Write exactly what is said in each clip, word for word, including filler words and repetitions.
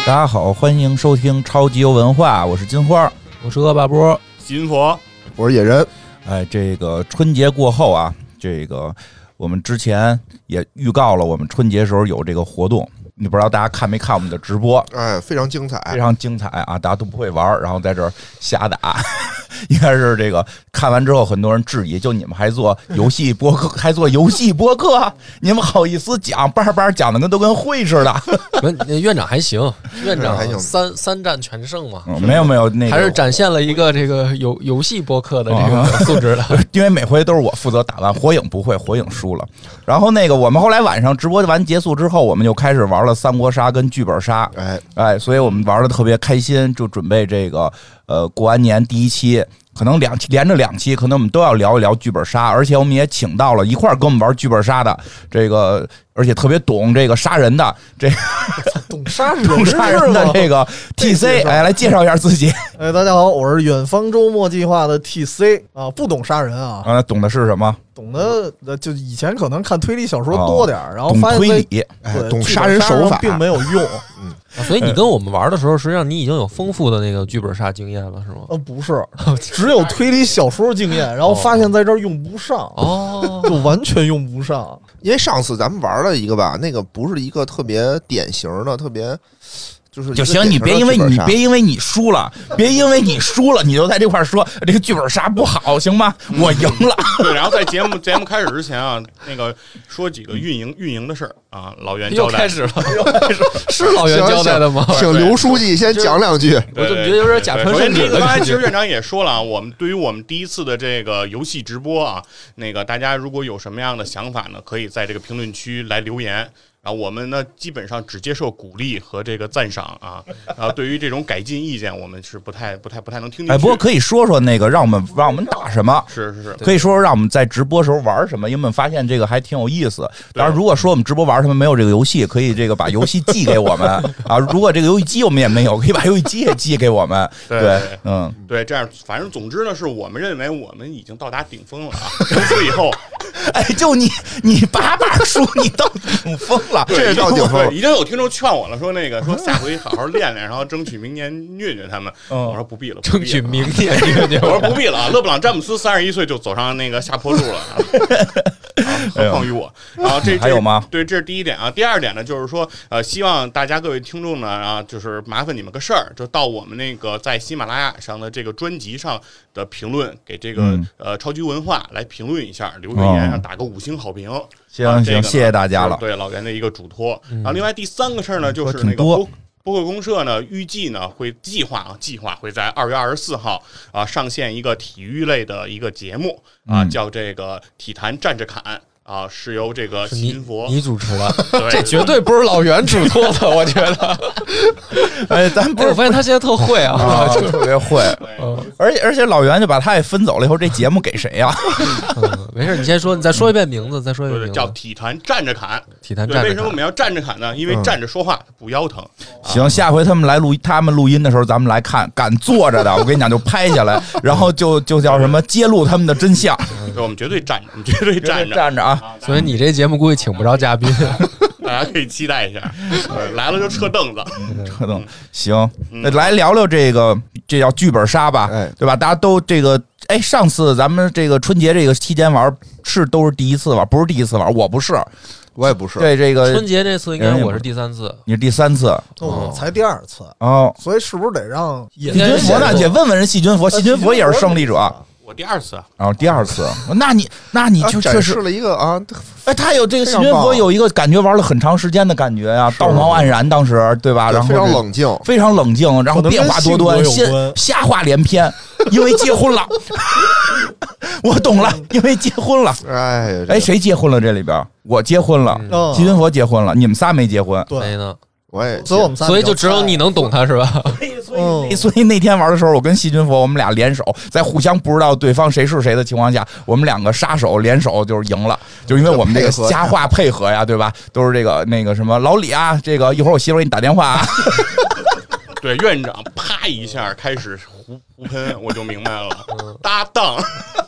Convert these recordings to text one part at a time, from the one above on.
大家好，欢迎收听超级游文化，我是金花， 我是恶霸波， 金佛， 我是野人。 哎，这个春节过后啊，这个我们之前也预告了，我们春节时候有这个活动，你不知道大家看没看我们的直播？ 哎，非常精彩， 非常精彩啊！大家都不会玩，然后在这儿瞎打。应该是这个看完之后，很多人质疑，就你们还做游戏播客，还做游戏播客，你们好意思讲，叭叭讲的跟都跟会似的。 院长还行，院长还行， 三三战全胜嘛、 嗯。没有没有，那个还是展现了一个这个游游戏播客的这个素质的。 因为每回都是我负责打完，火影不会，火影输了。然后那个我们后来晚上直播完结束之后，我们就开始玩了三国杀跟剧本杀。 哎哎，所以我们玩的特别开心，就准备这个呃过完年第一期。可能两期连着两期，可能我们都要聊一聊剧本杀，而且我们也请到了一块儿跟我们玩剧本杀的这个，而且特别懂这个杀人的这个懂杀人懂杀人的这个 T C， 哎，来介绍一下自己。 哎，大家好，我是远方周末计划的 T C 啊，不懂杀人啊， 啊，懂的是什么？ 懂的就以前可能看推理小说多点、 哦、 然后发现懂推理， 哎，懂杀人手法并没有用。 嗯。 啊、所以你跟我们玩的时候，实际上你已经有丰富的那个剧本杀经验了，是吗？ 呃，不是，只有推理小说经验，然后发现在这儿用不上， 哦， 就完全用不上。 因为上次咱们玩了一个吧，那个不是一个特别典型的，特别就是就行，你别因为你别因为你输了，别因为你输了，你就在这块说这个剧本杀不好，行吗？我赢了。 对，然后在节目节目开始之前啊，那个说几个运营运营的事儿啊，老袁交代。 又开始了，又开始是老袁交代的吗？ 请刘书记先讲两句。 我怎么觉得有点假传圣旨的刚才其实院长也说了啊，我们对于我们第一次的这个游戏直播啊，那个大家如果有什么样的想法呢，可以在这个评论区来留言。然后我们呢，基本上只接受鼓励和这个赞赏啊。然后对于这种改进意见，我们是不太、不太、不太能听进去。 哎，不过可以说说那个，让我们让我们打什么？ 是是是， 可以说说让我们在直播时候玩什么，因为我们发现这个还挺有意思。当然，如果说我们直播玩什么没有这个游戏，可以这个把游戏寄给我们啊。如果这个游戏机我们也没有，可以把游戏机也寄给我们。 对，对嗯， 对，这样反正总之呢，是我们认为我们已经到达顶峰了啊。从此以后， 哎，就你你把把输，你到顶峰了， 这是到顶峰。 已经有听众劝我了，说那个说下回好好练练，然后争取明年虐虐他们。 嗯、 我说不必了， 争取明年虐虐。 我说不必了啊！勒布朗詹姆斯三十一岁就走上那个下坡路了，啊、何况于我。然后这还有吗？ 对，这是第一点啊。第二点呢，就是说呃，希望大家各位听众呢啊，就是麻烦你们个事儿，就到我们那个在喜马拉雅上的这个专辑上的评论，给这个、嗯、呃超级文化来评论一下，留个言，哦、打个五星好评。 行行、啊这个，谢谢大家了。 对老袁的一个嘱托。然后另外第三个事儿呢，就是那个播播客公社呢，预计呢会计划啊计划会在二月二十四号啊上线一个体育类的一个节目啊， 嗯、 叫这个体坛站着侃。啊，是由这个新佛你, 你主持的， 这绝对不是老袁嘱托的，我觉得。 哎，咱不是， 我发现他现在特会啊， 啊特别会。而且而且老袁就把他也分走了以后，这节目给谁呀、啊嗯？没事，你先说，你再说一遍名字，再说一遍名字。 叫体坛站着侃， 体坛站着侃。 为什么我们要站着侃呢？因为站着说话不腰疼。 嗯啊、行，下回他们来录，他们录音的时候，咱们来看，敢坐着的，我跟你讲，就拍下来，然后就就叫什么揭露他们的真相。 对，我们绝对站着，我们绝对站着， 站着啊！ 所以你这节目估计请不着嘉宾， 大家可以期待一下。来了就撤凳子， 撤凳子。行，那来聊聊这个，这叫剧本杀吧，对吧？大家都这个，哎，上次咱们这个春节这个期间玩是都是第一次玩，不是第一次玩，我不是。 我也不是， 对这个春节这次应该我是第三次， 你是第三次， 我才第二次哦， 所以是不是得让细菌佛呢？也问问人细菌佛，细菌佛也是胜利者。 我第二次， 然后第二次，那你那你就展示了一个啊， 哎，他有这个细菌佛有一个感觉玩了很长时间的感觉呀、啊，道貌岸然，当时对吧？然后非常冷静， 非常冷静，然后变化多端，先瞎话连篇，因为结婚了，我懂了，因为结婚了。 哎哎，谁结婚了？这里边我结婚了， 嗯、 细菌佛结婚了，你们仨没结婚， 对呢。 我也， 所以我们仨， 所以就只有你能懂他是吧？ 所以，所以那天玩的时候，我跟细菌佛我们俩联手，在互相不知道对方谁是谁的情况下，我们两个杀手联手就是赢了，就因为我们这个瞎话配合呀，对吧？都是这个那个什么老李啊，这个一会儿我媳妇给你打电话啊。 对，院长啪一下开始胡胡喷，我就明白了，搭档。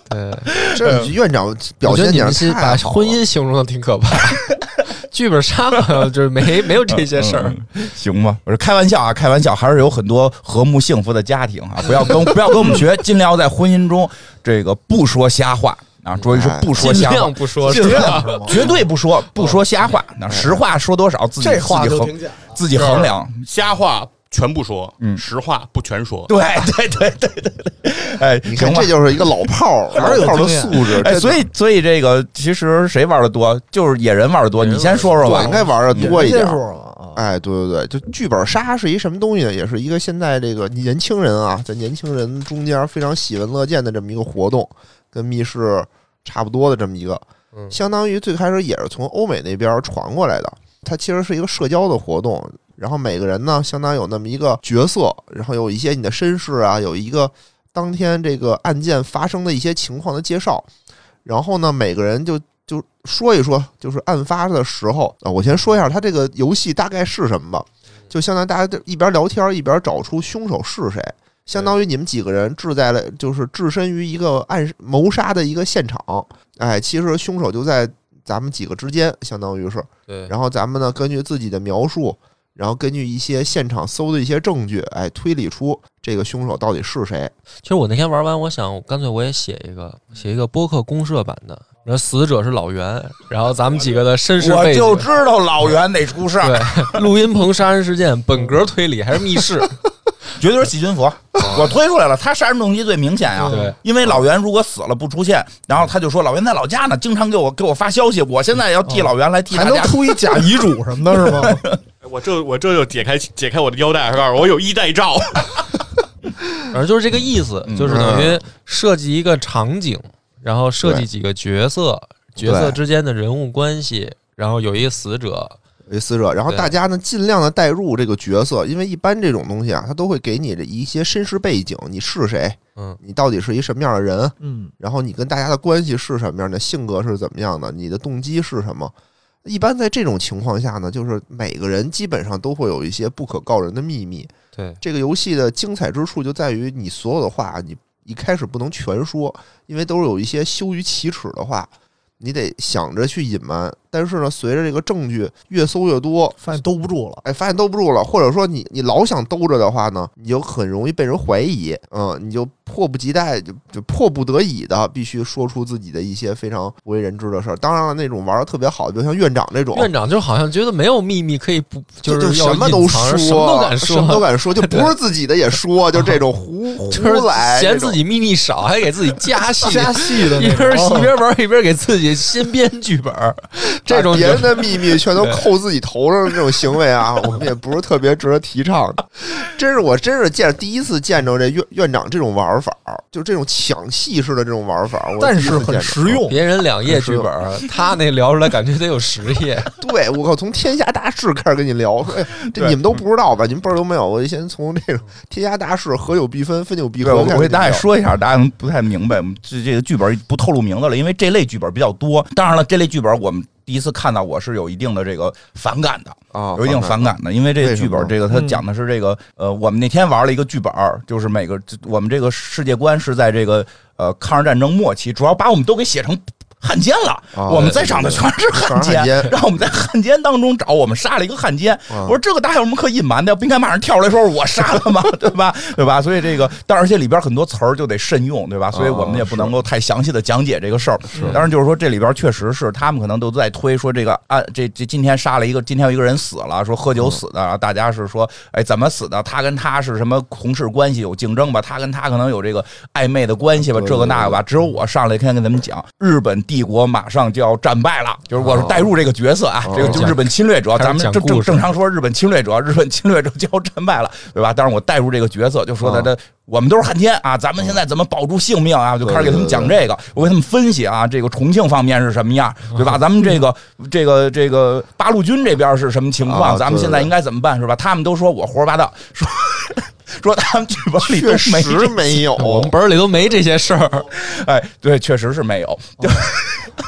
对， 这院长表现点是把婚姻形容的挺可怕。剧本杀嘛，就是没没有这些事儿、 嗯，行吧？我是开玩笑啊，开玩笑，还是有很多和睦幸福的家庭啊！不要跟不要跟我们学，尽量在婚姻中这个不说瞎话啊，主要是不说瞎话， 尽量不说， 尽量绝对不说，不说瞎话。那实话说多少，自己这话自己衡自己衡量， 瞎话。全不说， 嗯， 实话不全说。 对对对对对对，哎， 你看这就是一个老炮儿，老炮儿的素质。 哎，所以所以这个其实谁玩的多，就是野人玩的多。你先说说吧， 我应该玩的多一点。 啊、 哎，对对对，就剧本杀是一什么东西呢？也是一个现在这个年轻人啊，在年轻人中间非常喜闻乐见的这么一个活动，跟密室差不多的这么一个， 嗯、 相当于最开始也是从欧美那边传过来的。它其实是一个社交的活动。然后每个人呢，相当有那么一个角色，然后有一些你的身世啊，有一个当天这个案件发生的一些情况的介绍。然后呢，每个人就就说一说，就是案发的时候啊，我先说一下它这个游戏大概是什么吧。就相当于大家一边聊天一边找出凶手是谁，相当于你们几个人置在了就是置身于一个暗谋杀的一个现场。哎，其实凶手就在咱们几个之间，相当于是。 对。 然后咱们呢，根据自己的描述。然后根据一些现场搜的一些证据，哎，推理出这个凶手到底是谁。 其实我那天玩完，我想干脆我也写一个，写一个播客公社版的。然后死者是老袁，然后咱们几个的身世背景， 我就知道老袁得出事儿。 对，录音棚杀人事件，本格推理还是密室， 绝对是细菌佛。我推出来了，他杀人动机最明显呀、啊。 对， 因为老袁如果死了不出现，然后他就说老袁在老家呢，经常给我给我发消息，我现在要替老袁来替他家， 还能出一假遗嘱什么的，是吗？ 我这我这就解开解开我的腰带，告诉我有一带照。 反正就是这个意思，就是等于设计一个场景，然后设计几个角色，角色之间的人物关系，然后有一个死者。 为死者，然后大家呢尽量的带入这个角色，因为一般这种东西啊，它都会给你的一些身世背景，你是谁， 嗯， 你到底是一什么样的人， 嗯， 然后你跟大家的关系是什么样的，性格是怎么样的，你的动机是什么。一般在这种情况下呢，就是每个人基本上都会有一些不可告人的秘密。 对， 这个游戏的精彩之处就在于你所有的话，你一开始不能全说，因为都是有一些羞于启齿的话。你得想着去隐瞒，但是呢，随着这个证据越搜越多， 发现兜不住了， 哎，发现兜不住了，或者说你你老想兜着的话呢，你就很容易被人怀疑，嗯，你就迫不及待，就就迫不得已的必须说出自己的一些非常不为人知的事儿。当然了，那种玩的特别好的，比如像院长这种， 院长就好像觉得没有秘密可以不， 就是什么都说， 什么都敢说， 什么都敢说，就不是自己的也说，就这种胡胡来， 嫌自己秘密少，还给自己加戏， 加戏的， 一边一边玩一边给自己新编剧本，这种别人的秘密全都扣自己头上的这种行为啊，我们也不是特别值得提倡的。真是我真是见第一次见着这院院长这种玩法，就这种抢戏式的这种玩法， 但是很实用。 别人两页剧本，他那聊出来感觉得有十页。 对，我靠，从天下大事开始跟你聊，说哎，这你们都不知道吧？你们本儿都没有。我先从这种天下大事，合有必分，分有必合。 我给大家说一下，大家可能不太明白，这这个剧本不透露名字了，因为这类剧本比较多。当然了，这类剧本我们第一次看到，我是有一定的这个反感的啊， 有一定反感的，因为这个剧本，这个它讲的是这个呃，我们那天玩了一个剧本，就是每个我们这个世界观是在这个呃抗日战争末期，主要把我们都给写成汉奸了， 哦、 我们在场的全是汉奸，让我们在汉奸当中找，我们杀了一个汉奸。 哦、 我说这个大家有什么可隐瞒的？不应该马上跳出来说我杀了吗？对吧？对吧？所以这个，但而且里边很多词儿就得慎用，对吧？所以我们也不能够太详细的讲解这个事儿。当然就是说这里边确实是他们可能都在推说这个啊，这这今天杀了一个，今天有一个人死了，说喝酒死的，然后大家是说，哎，怎么死的？他跟他是什么同事关系有竞争吧？他跟他可能有这个暧昧的关系吧？这个那个吧？只有我上来先跟他们讲，日本帝国马上就要战败了，就是我是带入这个角色啊，这个就日本侵略者，咱们正正正常说日本侵略者，日本侵略者就要战败了，对吧？但是我带入这个角色，就说他这我们都是汉奸啊，咱们现在怎么保住性命啊？就开始给他们讲这个，我给他们分析啊，这个重庆方面是什么样，对吧？咱们这个这个这个八路军这边是什么情况？咱们现在应该怎么办，是吧？他们都说我胡说八道，说。说他们剧本里都没确实没有， 我们本里都没这些事儿。 哎，对，确实是没有。就我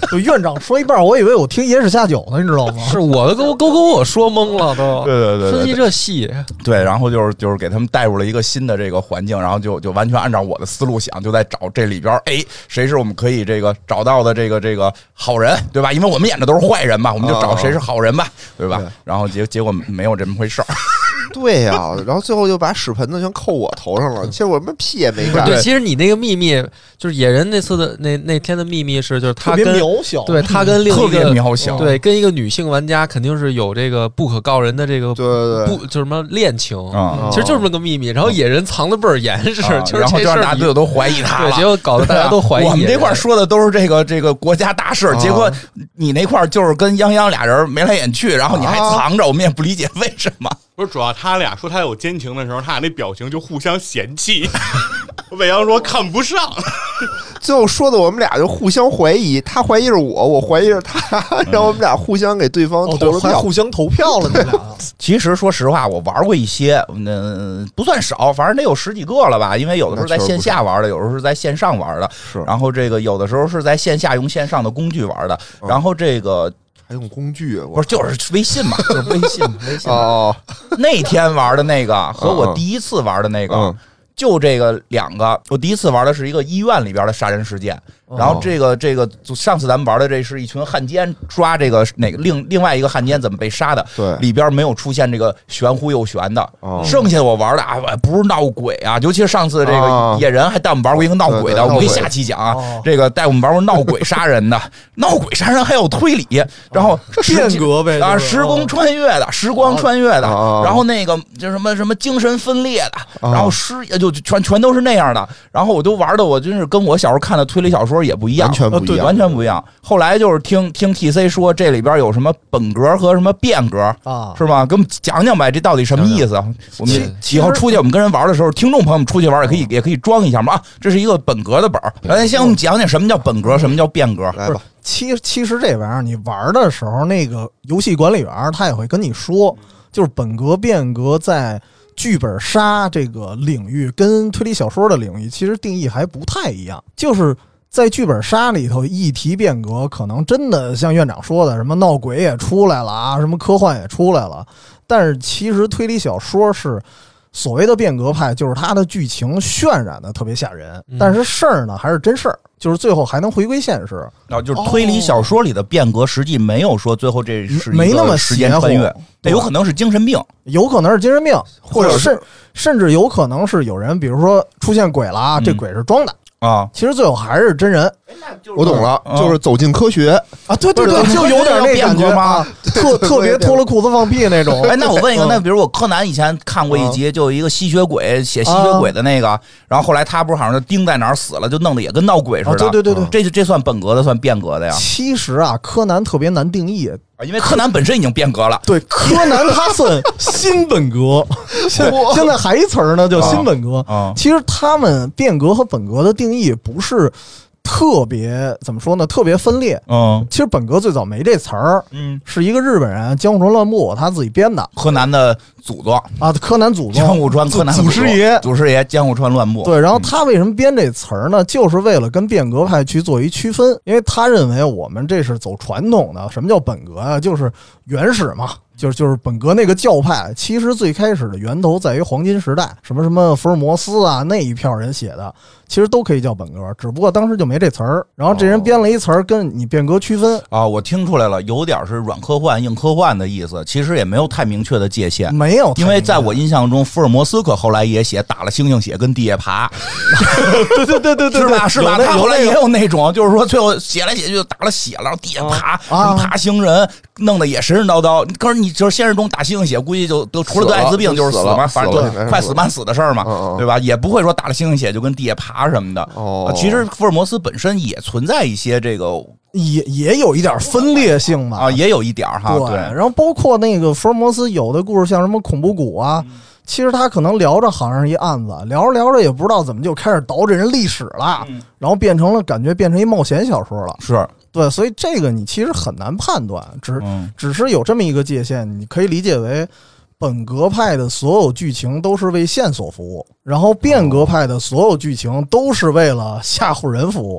就院长说一半，我以为我听野史下酒呢，你知道吗？ 是我都给我都给我说懵了都。 对对对对， 分析这戏， 对，然后就是就是给他们带入了一个新的这个环境，然后就就完全按照我的思路想，就在找这里边，哎，谁是我们可以这个找到的这个这个好人，对吧？因为我们演的都是坏人嘛，我们就找谁是好人吧，对吧？然后结结果没有这么回事儿。 对呀、啊，然后最后就把屎盆子全扣我头上了，其实我们屁也没干。 对，其实你那个秘密就是野人那次的那那天的秘密是，就是他跟特别渺小， 对他跟另一个特别渺小， 对，跟一个女性玩家肯定是有这个不可告人的这个对对不就是什么恋情啊、 嗯，其实就是这么个秘密。然后野人藏的倍儿严实， 啊、 就是然后就让大家队友都怀疑他了， 对，结果搞得大家都怀疑。 我们这块说的都是这个这个国家大事，啊、结果你那块就是跟泱泱俩人眉来眼去，然后你还藏着，我们也不理解为什么。 不是，主要他俩说他有奸情的时候，他俩那表情就互相嫌弃。伟阳说看不上， 最后说的我们俩就互相怀疑，他怀疑是我，我怀疑是他，然后我们俩互相给对方投了票， 哦、还互相投票了，你俩。 其实说实话，我玩过一些，嗯、呃，不算少，反正得有十几个了吧。因为有的时候在线下玩的，有的时候是在线上玩的， 是。 然后这个有的时候是在线下用线上的工具玩的， 嗯、 然后这个。 还用工具？ 不是，就是微信嘛，就是微信，微信。 哦， 那天玩的那个和我第一次玩的那个， 嗯、 就这个两个。我第一次玩的是一个医院里边的杀人事件，然后这个这个上次咱们玩的这是一群汉奸抓这个哪个另另外一个汉奸怎么被杀的， 对， 里边没有出现这个玄乎又玄的。 哦、 剩下的我玩的啊，不是闹鬼啊，尤其是上次这个野人还带我们玩过一个闹鬼的， 哦、 我们可以下期讲啊。 哦、 这个带我们玩过闹鬼杀人的，闹鬼杀人还有推理，然后变革呗啊，时空穿越的，时光穿越的， 哦、 然后那个就什么什么精神分裂的， 哦、 然后失就全全都是那样的，然后我都玩的我真是跟我小时候看的推理小说也不一样， 完全不一样， 完全不一样。后来就是听听 T C 说这里边有什么本格和什么变格啊， 是吧？给我们讲讲呗，这到底什么意思？我们以后出去我们跟人玩的时候，听众朋友们出去玩也可以也可以装一下嘛。啊，这是一个本格的本儿，来先我们讲讲什么叫本格，什么叫变格。 来吧。 其其实这玩意儿你玩的时候，那个游戏管理员他也会跟你说，就是本格变革在剧本杀这个领域跟推理小说的领域其实定义还不太一样，就是在剧本杀里头一提变革，可能真的像院长说的，什么闹鬼也出来了啊，什么科幻也出来了，但是其实推理小说是所谓的变革派，就是它的剧情渲染的特别吓人，但是事儿呢还是真事儿，就是最后还能回归现实。 然后就是推理小说里的变革，实际没有说最后这是没那么时间穿越，这有可能是精神病， 有可能是精神病， 或者甚甚至有可能是有人，比如说出现鬼了啊，这鬼是装的。 啊， 其实最后还是真人。 我懂了， 嗯、 就是走进科学啊，对对对，就有点那感觉吗？ 特特别脱了裤子放屁那种。 哎，那我问一个，那比如我柯南以前看过一集，就有一个吸血鬼写吸血鬼的那个，然后后来他不是好像就钉在哪儿死了，就弄得也跟闹鬼似的。 对对对对， 这这算本格的，算变革的呀？ 其实啊，柯南特别难定义。 因为柯南本身已经变革了， 对，柯南他算新本格，现现在还一词儿呢，叫新本格。 啊、 其实他们变革和本格的定义不是特别怎么说呢？特别分裂。 嗯， 其实本格最早没这词儿， 嗯， 是一个日本人江户川乱步他自己编的。 柯南的祖宗啊，柯南祖宗， 江户川柯南祖师爷， 祖师爷江户川乱步。 对，然后他为什么编这词儿呢？就是为了跟变革派去做一区分，因为他认为我们这是走传统的。什么叫本革啊？就是原始嘛。就是就是本格那个教派，其实最开始的源头在于黄金时代，什么什么福尔摩斯啊那一票人写的，其实都可以叫本格，只不过当时就没这词儿。然后这人编了一词儿跟你变革区分啊、哦，我听出来了，有点是软科幻、硬科幻的意思，其实也没有太明确的界限， 没有。 因为在我印象中，福尔摩斯可后来也写打了猩猩血跟地下爬， 对对对对对， 是吧？是吧？他后来也有那种，就是说最后写来写去就打了血了，然后地下爬， 啊、 爬行人，弄得也神神叨叨。可是你就是现实中打猩猩血，估计就都除了得艾滋病就是死嘛，反正快死慢死的事儿嘛， 嗯、 对吧？也不会说打了猩猩血就跟地下爬什么的。 哦， 其实福尔摩斯本身也存在一些这个。 也也有一点分裂性嘛啊，也有一点哈。 对，然后包括那个福尔摩斯有的故事，像什么恐怖谷啊，嗯、其实他可能聊着好像是一案子，聊着聊着也不知道怎么就开始倒这人历史了， 嗯、 然后变成了感觉变成一冒险小说了。 是对，所以这个你其实很难判断，只、 嗯、 只是有这么一个界限，你可以理解为本格派的所有剧情都是为线索服务，然后变革派的所有剧情都是为了吓唬人服务。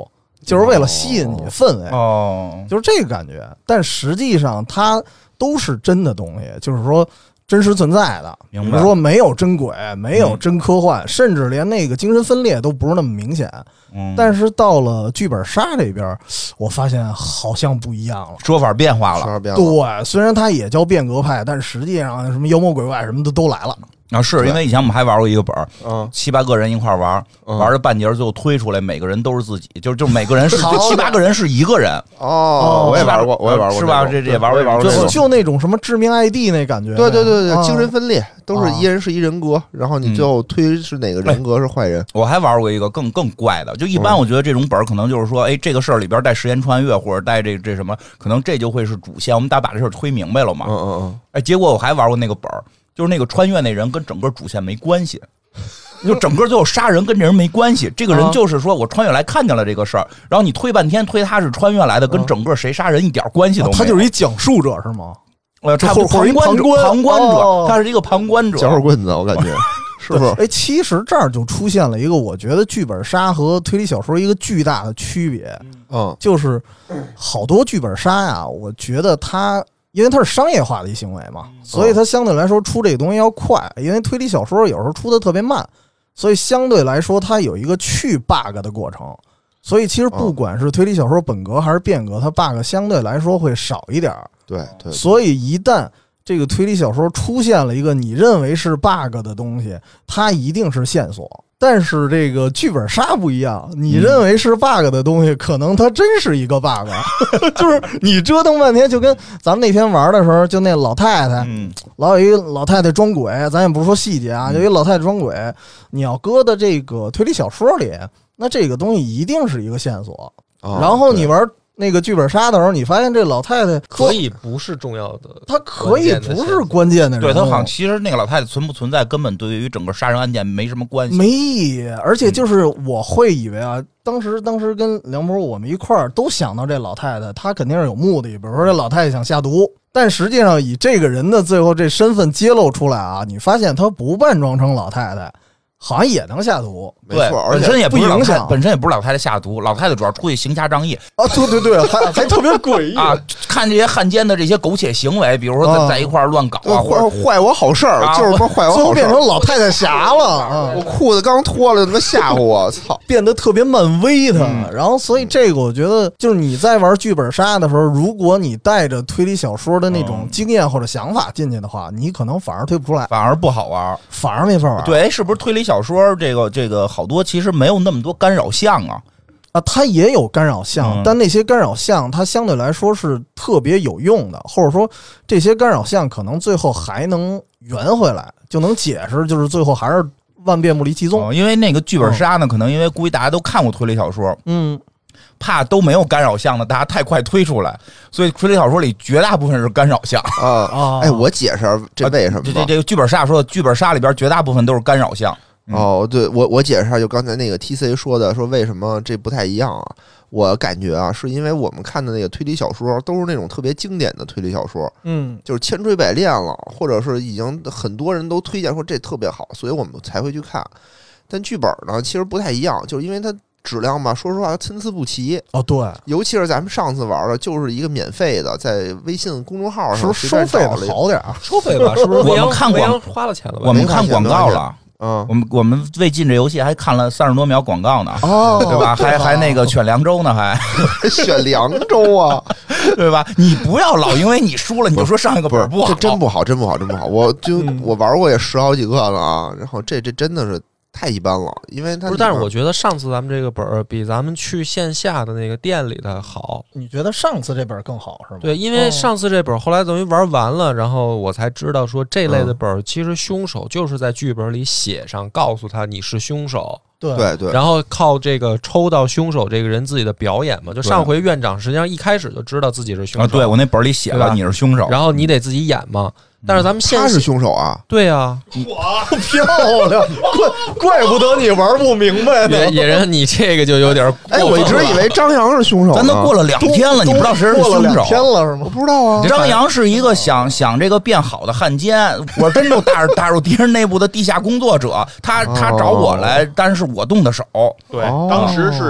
就是为了吸引你氛围， 哦， 就是这个感觉。但实际上它都是真的东西，就是说真实存在的。比如说没有真鬼，没有真科幻，嗯、甚至连那个精神分裂都不是那么明显。嗯、但是到了剧本杀这边，我发现好像不一样了， 说法变化了。 说法变化了对，虽然它也叫变革派，但实际上什么妖魔鬼怪什么的都来了。 啊，是因为以前我们还玩过一个本儿，嗯，七八个人一块玩，嗯、玩了半截，最后推出来，每个人都是自己，就就每个人是就七八个人是一个人。 哦，我也玩过，我也玩过， 是吧？这这也玩过，玩过， 就就那种什么致命 I D 那感觉。 对对对对，啊、精神分裂都是一人是一人格，然后你最后推是哪个人格是坏人。 我还玩过一个更更怪的，就一般我觉得这种本儿可能就是说，哎，这个事儿里边带时间穿越或者带这这什么，可能这就会是主线，我们得把这事儿推明白了嘛。 嗯嗯嗯。 哎，结果我还玩过那个本儿。就是那个穿越那人跟整个主线没关系，就整个最后杀人跟这人没关系。这个人就是说我穿越来看见了这个事儿，然后你推半天推他是穿越来的，跟整个谁杀人一点关系都没有。 他就是一讲述者是吗？ 呃，差不多旁观者，旁观者，他是一个旁观者， 搅手棍子，我感觉是不是？ 哎，其实这儿就出现了一个，我觉得剧本杀和推理小说一个巨大的区别，嗯，就是好多剧本杀呀，我觉得它。因为它是商业化的一行为嘛，所以它相对来说出这个东西要快。因为推理小说有时候出的特别慢，所以相对来说它有一个去 bug 的过程。所以其实不管是推理小说本格还是变革，它 bug 相对来说会少一点。 对对。 所以一旦这个推理小说出现了一个你认为是 bug 的东西，它一定是线索。但是这个剧本杀不一样，你认为是 bug 的东西，可能它真是一个 bug， 就是你折腾半天，就跟咱们那天玩的时候，就那老太太，嗯、老有一个老太太装鬼，咱也不是说细节啊，有一老太太装鬼，你要搁到这个推理小说里，那这个东西一定是一个线索。哦、然后你玩那个剧本杀的时候，你发现这老太太可以不是重要的， 她可以不是关键的人物， 对她好像其实那个老太太存不存在，根本对于整个杀人案件没什么关系， 没意义。而且就是我会以为啊，当时当时跟梁博我们一块儿都想到这老太太，她肯定是有目的，比如说这老太太想下毒，但实际上以这个人的最后这身份揭露出来啊，你发现她不扮装成老太太。好像也能下毒， 没错， 本身也不影响， 本身也不是老太太下毒，老太太主要出去行侠仗义啊，对对对，还还特别诡异啊！看这些汉奸的这些苟且行为，比如说在在一块儿乱搞啊，或者坏我好事儿，就是说坏我好事儿， 变成老太太侠了。 我裤子刚脱了，他妈吓唬我，操， 变得特别漫威的。然后，所以这个我觉得，就是你在玩剧本杀的时候，如果你带着推理小说的那种经验或者想法进去的话，你可能反而推不出来， 反而不好玩， 反而没法玩。 对，是不是推理小说这个？这个好多其实没有那么多干扰项啊， 啊，它也有干扰项，嗯、但那些干扰项它相对来说是特别有用的，或者说这些干扰项可能最后还能圆回来，就能解释，就是最后还是万变不离其宗。 哦、因为那个剧本杀呢，嗯、可能因为估计大家都看过推理小说， 嗯。 怕都没有干扰项的，大家太快推出来，所以推理小说里绝大部分是干扰项啊啊！哎，我解释这为什么？ 这这这个剧本杀说的，剧本杀里边绝大部分都是干扰项。 哦，对，我我解释一下，就刚才那个 T C 说的，说为什么这不太一样啊？我感觉啊，是因为我们看的那个推理小说都是那种特别经典的推理小说， 嗯， 就是千锤百炼了，或者是已经很多人都推荐说这特别好，所以我们才会去看。但剧本呢，其实不太一样，就是因为它质量吧，说实话参差不齐。 哦，对， 尤其是咱们上次玩的，就是一个免费的，在微信公众号上是收费的好点儿， 收费吧？是不是？ 我们看广花了钱了吧？ 我们看广告了。 嗯， 我们我们为进这游戏还看了三十多秒广告呢， 哦， 对吧？还还那个选凉州呢，还选凉州啊， 对吧？你不要老因为你输了你就说上一个本不好， 这真不好，真不好，真不好。我就、嗯、我玩过也十好几个了啊，然后这这真的是太一般了，因为它不是。但是我觉得上次咱们这个本儿比咱们去线下的那个店里的好。 你觉得上次这本更好是吗？ 对，因为上次这本后来等于玩完了，然后我才知道说这类的本儿其实凶手就是在剧本里写上，告诉他你是凶手。 对对对， 然后靠这个抽到凶手这个人自己的表演嘛，就上回院长实际上一开始就知道自己是凶手。 啊、对我那本里写了你是凶手， 然后你得自己演嘛。但是咱们现他是凶手啊？ 对啊， 哇，漂亮，怪怪不得你玩不明白呢。 野人，你这个就有点哎，我一直以为张扬是凶手， 咱都过了两天了，你不知道谁是凶手？ 天了是吗？ 我不知道啊。 张扬是一个想想这个变好的汉奸，我真就打打入敌人内部的地下工作者，他他找我来，但是我动的手。 对，当时是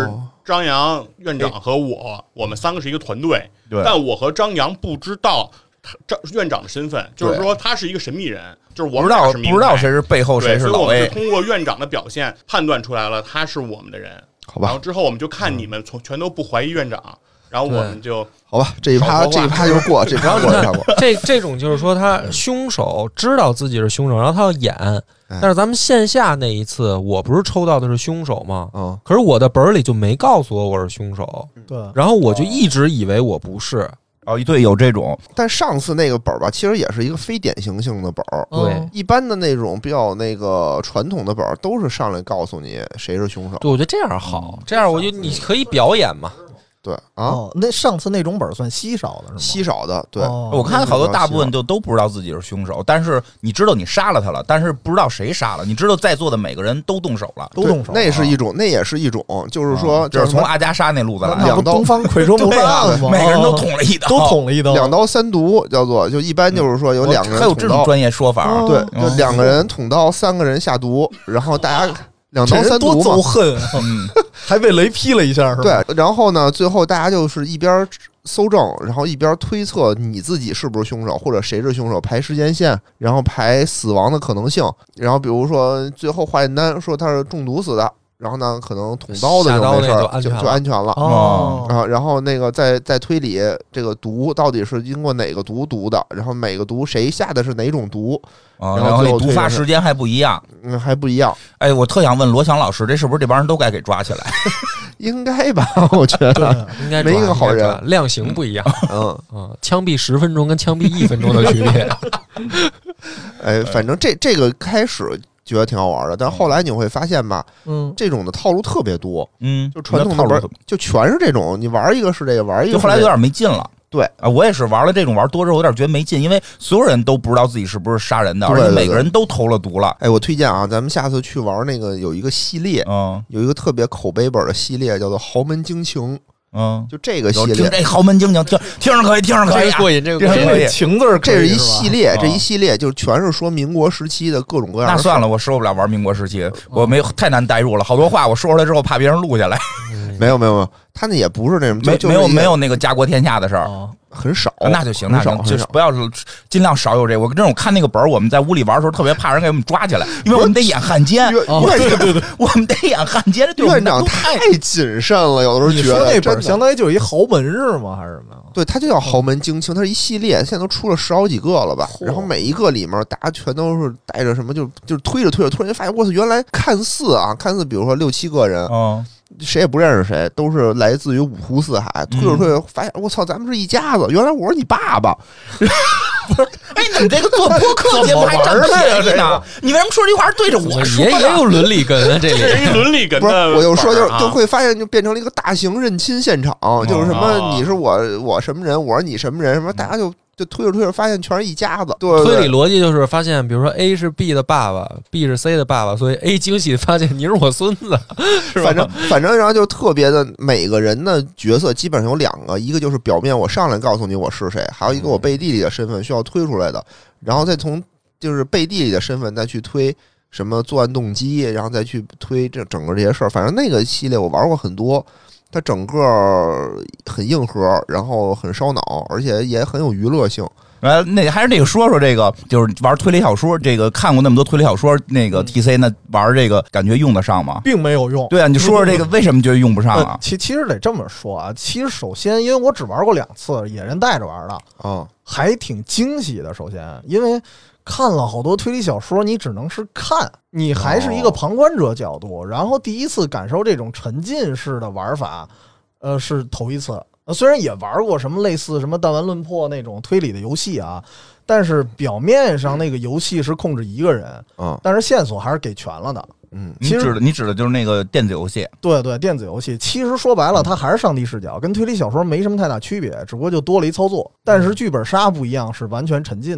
张扬院长和我，我们三个是一个团队， 对， 但我和张扬不知道张院长的身份，就是说他是一个神秘人，就是我们俩是不知道谁是背后谁是老 A， 所以我们是通过院长的表现判断出来了他是我们的人。 好吧， 然后之后我们就看你们从全都不怀疑院长，然后我们就好吧，这一趴这一趴就过，这一趴过，这趴过。 这这种就是说，他凶手知道自己是凶手，然后他要演。但是咱们线下那一次，我不是抽到的是凶手吗？ 嗯， 可是我的本里就没告诉我我是凶手， 对， 然后我就一直以为我不是。 哦，对，有这种。 但上次那个本儿吧，其实也是一个非典型性的本儿。 对， 一般的那种比较那个传统的本儿，都是上来告诉你谁是凶手。 对，我觉得这样好，这样我就你可以表演嘛。 对啊、 哦，那上次那种本算稀少的是吗？ 稀少的，对、 哦、 我看好多大部分就都不知道自己是凶手，但是你知道你杀了他了，但是不知道谁杀了。你知道在座的每个人都动手了， 都动手了， 那是一种，那也是一种，就是说， 就是从阿加莎那路子来， 两刀，东方快车谋杀案吗？ 每个人都捅了一刀， 都捅了一刀， 两刀三毒，叫做就一般就是说有两个人， 还有这种专业说法， 对，就两个人捅刀，三个人下毒，然后大家。两刀三毒嘛， 多憎恨，嗯，还被雷劈了一下，是吧？ 对，然后呢，最后大家就是一边搜证，然后一边推测你自己是不是凶手，或者谁是凶手，排时间线，然后排死亡的可能性，然后比如说最后化验单说他是中毒死的。然后呢，可能捅刀的就没事儿，就就安全了。 哦， 然后然后那个再再推理这个毒到底是经过哪个毒毒的，然后每个毒谁下的是哪种毒， 啊、然后你毒发时间还不一样， 嗯，还不一样。 哎，我特想问罗翔老师，这是不是这帮人都该给抓起来？ 应该吧，我觉得应该没一个好人， 量刑不一样。 嗯嗯，枪毙十分钟跟枪毙一分钟的区别。 哎，反正这这个开始。觉得挺好玩的，但后来你会发现吧， 嗯， 这种的套路特别多， 嗯， 就传统的玩就全是这种，你玩一个是这个，玩一个， 就后来有点没劲了。 对啊，我也是玩了这种玩多之后，有点觉得没劲，因为所有人都不知道自己是不是杀人的， 对对对， 而且每个人都投了毒了。 哎，我推荐啊，咱们下次去玩那个有一个系列， 嗯， 有一个特别口碑本的系列，叫做《豪门惊情》。 嗯， 就这个系列， 听这豪门惊情，听听着可以，听着可以， 过瘾。这个可以， 情字儿， 这是一系列，这一系列就全是说民国时期的各种各样的。 那算了，我受不了玩民国时期，我没有太难代入了，好多话我说出来之后怕别人录下来。 没有没有没有，他那也不是那种， 没没有没有那个家国天下的事儿。 很少， 那就行，那就就是不要尽量少有这个。我跟这种看那个本儿，我们在屋里玩的时候特别怕人给我们抓起来，因为我们得演汉奸。 对对对， 我们得演汉奸，这对院长太谨慎了，有的时候觉得那本相当于就是一豪门是吗？还是什么？ 对，它就叫豪门惊情，它是一系列，现在都出了十好几个了吧？然后每一个里面大家全都是带着什么，就就是推着推着，突然间发现，我操，原来看似啊，看似比如说六七个人， 嗯。 谁也不认识谁，都是来自于五湖四海。推着推着，发现我操，咱们是一家子。原来我是你爸爸。 不是，哎，你们这个做播客节目还占便宜呢？你为什么说这话对着我说？ 也也有伦理根啊，这里是一伦理根。 不是，我就说就就会发现，就变成了一个大型认亲现场，就是什么你是我我什么人，我是你什么人，什么大家就。就推着推着，发现全是一家子。对， 推理逻辑就是发现，比如说 A 是 B 的爸爸 ，B 是 C 的爸爸，所以 A 惊喜发现你是我孙子，是吧？ 反正反正，然后就特别的，每个人的角色基本上有两个，一个就是表面我上来告诉你我是谁，还有一个我背地里的身份需要推出来的，然后再从就是背地里的身份再去推什么作案动机，然后再去推这整个这些事儿。反正那个系列我玩过很多。它整个很硬核，然后很烧脑，而且也很有娱乐性。 呃，那还是那个说说这个，就是玩推理小说，这个看过那么多推理小说，那个 T C 那玩这个感觉用得上吗？ 并没有用。 对啊，你说说这个为什么觉得用不上啊？ 呃、其其实得这么说啊，其实首先因为我只玩过两次，野人带着玩的啊、 哦， 还挺惊喜的。首先，因为看了好多推理小说，你只能是看，你还是一个旁观者角度，哦、然后第一次感受这种沉浸式的玩法，呃，是头一次。虽然也玩过什么类似什么弹丸论破那种推理的游戏啊，但是表面上那个游戏是控制一个人， 嗯， 但是线索还是给全了的。 嗯， 你指的你指的就是那个电子游戏， 对对，电子游戏其实说白了，它还是上帝视角，跟推理小说没什么太大区别，只不过就多了一操作。但是剧本杀不一样，是完全沉浸的。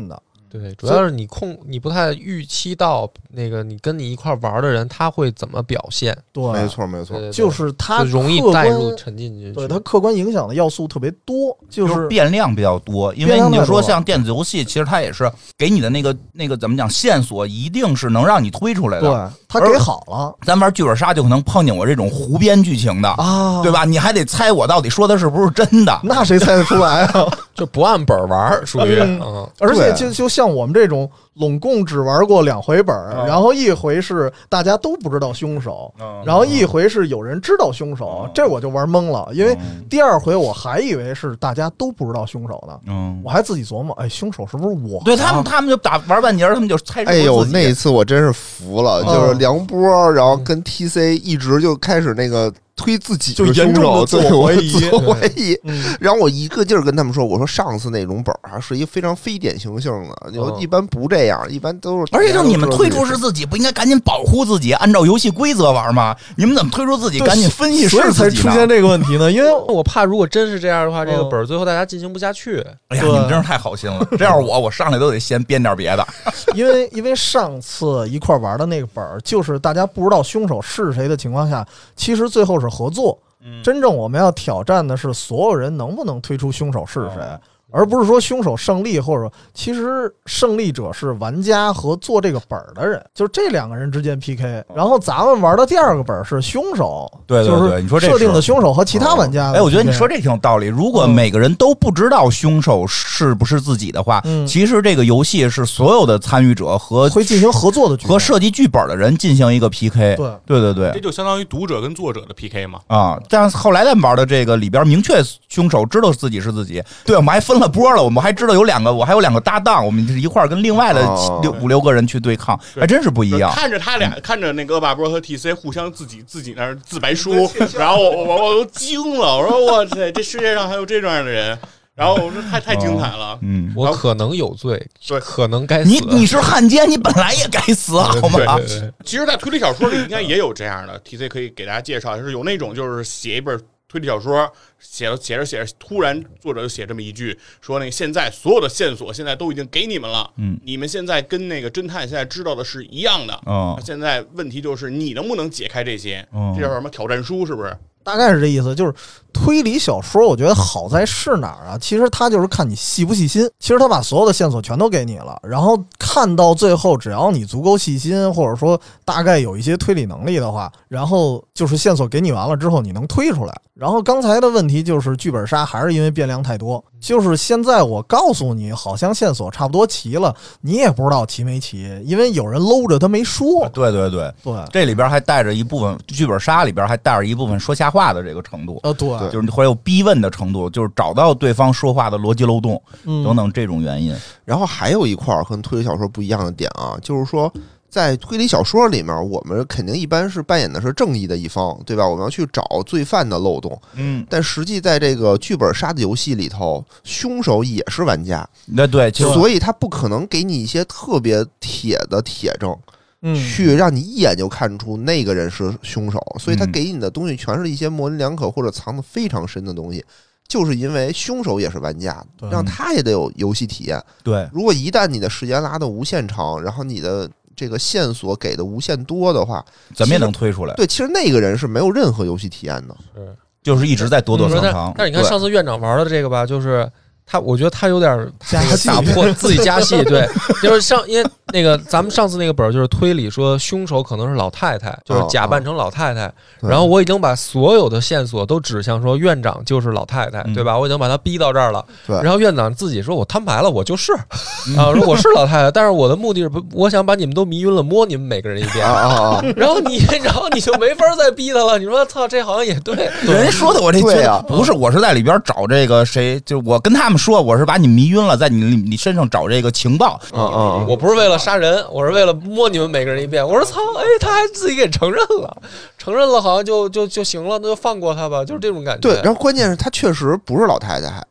对，主要是你控你不太预期到那个你跟你一块玩的人他会怎么表现。 对， 没错没错， 对对对就是他就容易带入沉浸进去。 对，它客观影响的要素特别多，就就是是变量比较多。因为你就说像电子游戏，其实它也是给你的那个那个怎么讲线索，一定是能让你推出来的。 对，他给好了。 咱玩剧本杀就可能碰见我这种胡编剧情的啊， 对吧？你还得猜我到底说的是不是真的， 那谁猜得出来啊？ 就不按本玩，属于嗯， 嗯， 而且就就像我们这种拢共只玩过两回本， 嗯、 然后一回是大家都不知道凶手， 嗯、 然后一回是有人知道凶手， 嗯、 这我就玩懵了，因为第二回我还以为是大家都不知道凶手呢，嗯，我还自己琢磨，哎，凶手是不是我、啊？ 对他们，他们就打玩半截，他们就猜。 哎呦，那一次我真是服了， 嗯、 就是梁波，然后跟 T C 一直就开始那个。推自己就严重的自我怀疑， 自我怀疑。然后我一个劲儿跟他们说：“我说上次那种本儿啊，是一个非常非典型性的，就一般不这样，一般都是。 而且就你们推出是自己，不应该赶紧保护自己，按照游戏规则玩吗？你们怎么推出自己，赶紧分析是自己才出现这个问题呢？因为我怕，如果真是这样的话，这个本儿最后大家进行不下去。 哎呀，你们真是太好心了！这要是我，我上来都得先编点别的。 因为因为上次一块玩的那个本儿，就是大家不知道凶手是谁的情况下，其实最后是合作。真正我们要挑战的是所有人能不能推出凶手是谁，而不是说凶手胜利，或者其实胜利者是玩家和做这个本的人，就是这两个人之间 P K。然后咱们玩的第二个本是凶手， 对对对，你说这设定的凶手和其他玩家。 哎，我觉得你说这挺有道理。如果每个人都不知道凶手是不是自己的话， 嗯、 其实这个游戏是所有的参与者和会进行合作的和设计剧本的人进行一个 P K。 对对对对， 这就相当于读者跟作者的 P K 嘛。 啊，但是后来咱们玩的这个里边明确凶手知道自己是自己，对，我们还分了波了，我们还知道有两个，我还有两个搭档，我们是一块儿跟另外的六五六个人去对抗，还真是不一样。 看着他俩，看着那个恶霸波和 T C 互相自己自己那儿自白书，然后我我我都惊了，我说我这这世界上还有这样的人。然后我说太太精彩了， 嗯， 我可能有罪， 对， 可能该死。 你你是汉奸，你本来也该死，好吗？ 对对对，其实，在推理小说里应该也有这样的 T C， 可以给大家介绍，就是有那种就是写一本推理小说，写着写着写着，突然作者就写这么一句，说那个现在所有的线索现在都已经给你们了， 嗯， 你们现在跟那个侦探现在知道的是一样的， 哦， 现在问题就是你能不能解开这些， 哦， 这叫什么挑战书，是不是？ 大概是这意思，就是推理小说，我觉得好在是哪儿啊？其实他就是看你细不细心。其实他把所有的线索全都给你了，然后看到最后，只要你足够细心，或者说大概有一些推理能力的话，然后就是线索给你完了之后，你能推出来。然后刚才的问题就是剧本杀还是因为变量太多，就是现在我告诉你，好像线索差不多齐了，你也不知道齐没齐，因为有人搂着他没说。 对对对对， 这里边还带着一部分剧本杀里边还带着一部分说瞎话的这个程度。 呃，对， 就是会有逼问的程度，就是找到对方说话的逻辑漏洞等等这种原因。 嗯、然后还有一块跟推理小说不一样的点啊，就是说。在推理小说里面，我们肯定一般是扮演的是正义的一方，对吧？我们要去找罪犯的漏洞。 嗯， 但实际在这个剧本杀的游戏里头，凶手也是玩家。 那对， 所以他不可能给你一些特别铁的铁证， 嗯， 去让你一眼就看出那个人是凶手。所以他给你的东西全是一些模棱两可或者藏得非常深的东西。就是因为凶手也是玩家，让他也得有游戏体验。 对， 如果一旦你的时间拉得无限长，然后你的这个线索给的无限多的话， 怎么也能推出来。 对，其实那个人是没有任何游戏体验的， 是就是一直在躲躲藏藏。 但是你看上次院长玩的这个吧，就是他，我觉得他有点加戏， 打破自己加戏。对，就是上因为那个咱们上次那个本就是推理说凶手可能是老太太，就是假扮成老太太。 哦然后我已经把所有的线索都指向说院长就是老太太， 嗯、 对吧？我已经把他逼到这儿了。 对。 然后院长自己说：“我摊牌了，我就是啊，说我是老太太，但是我的目的是不，我想把你们都迷晕了，摸你们每个人一遍。 啊啊啊！ 然后你，然后你就没法再逼他了。你说操，这好像也对。 人家说的我这对啊， 不是，我是在里边找这个谁，就我跟他们说，我是把你迷晕了，在你你身上找这个情报。 嗯嗯， 我不是为了杀人，我是为了摸你们每个人一遍。我说操，哎，他还自己给承认了，承认了，好像就就就行了，那就放过他吧，就是这种感觉。 对，然后关键是他确实不是老太太，还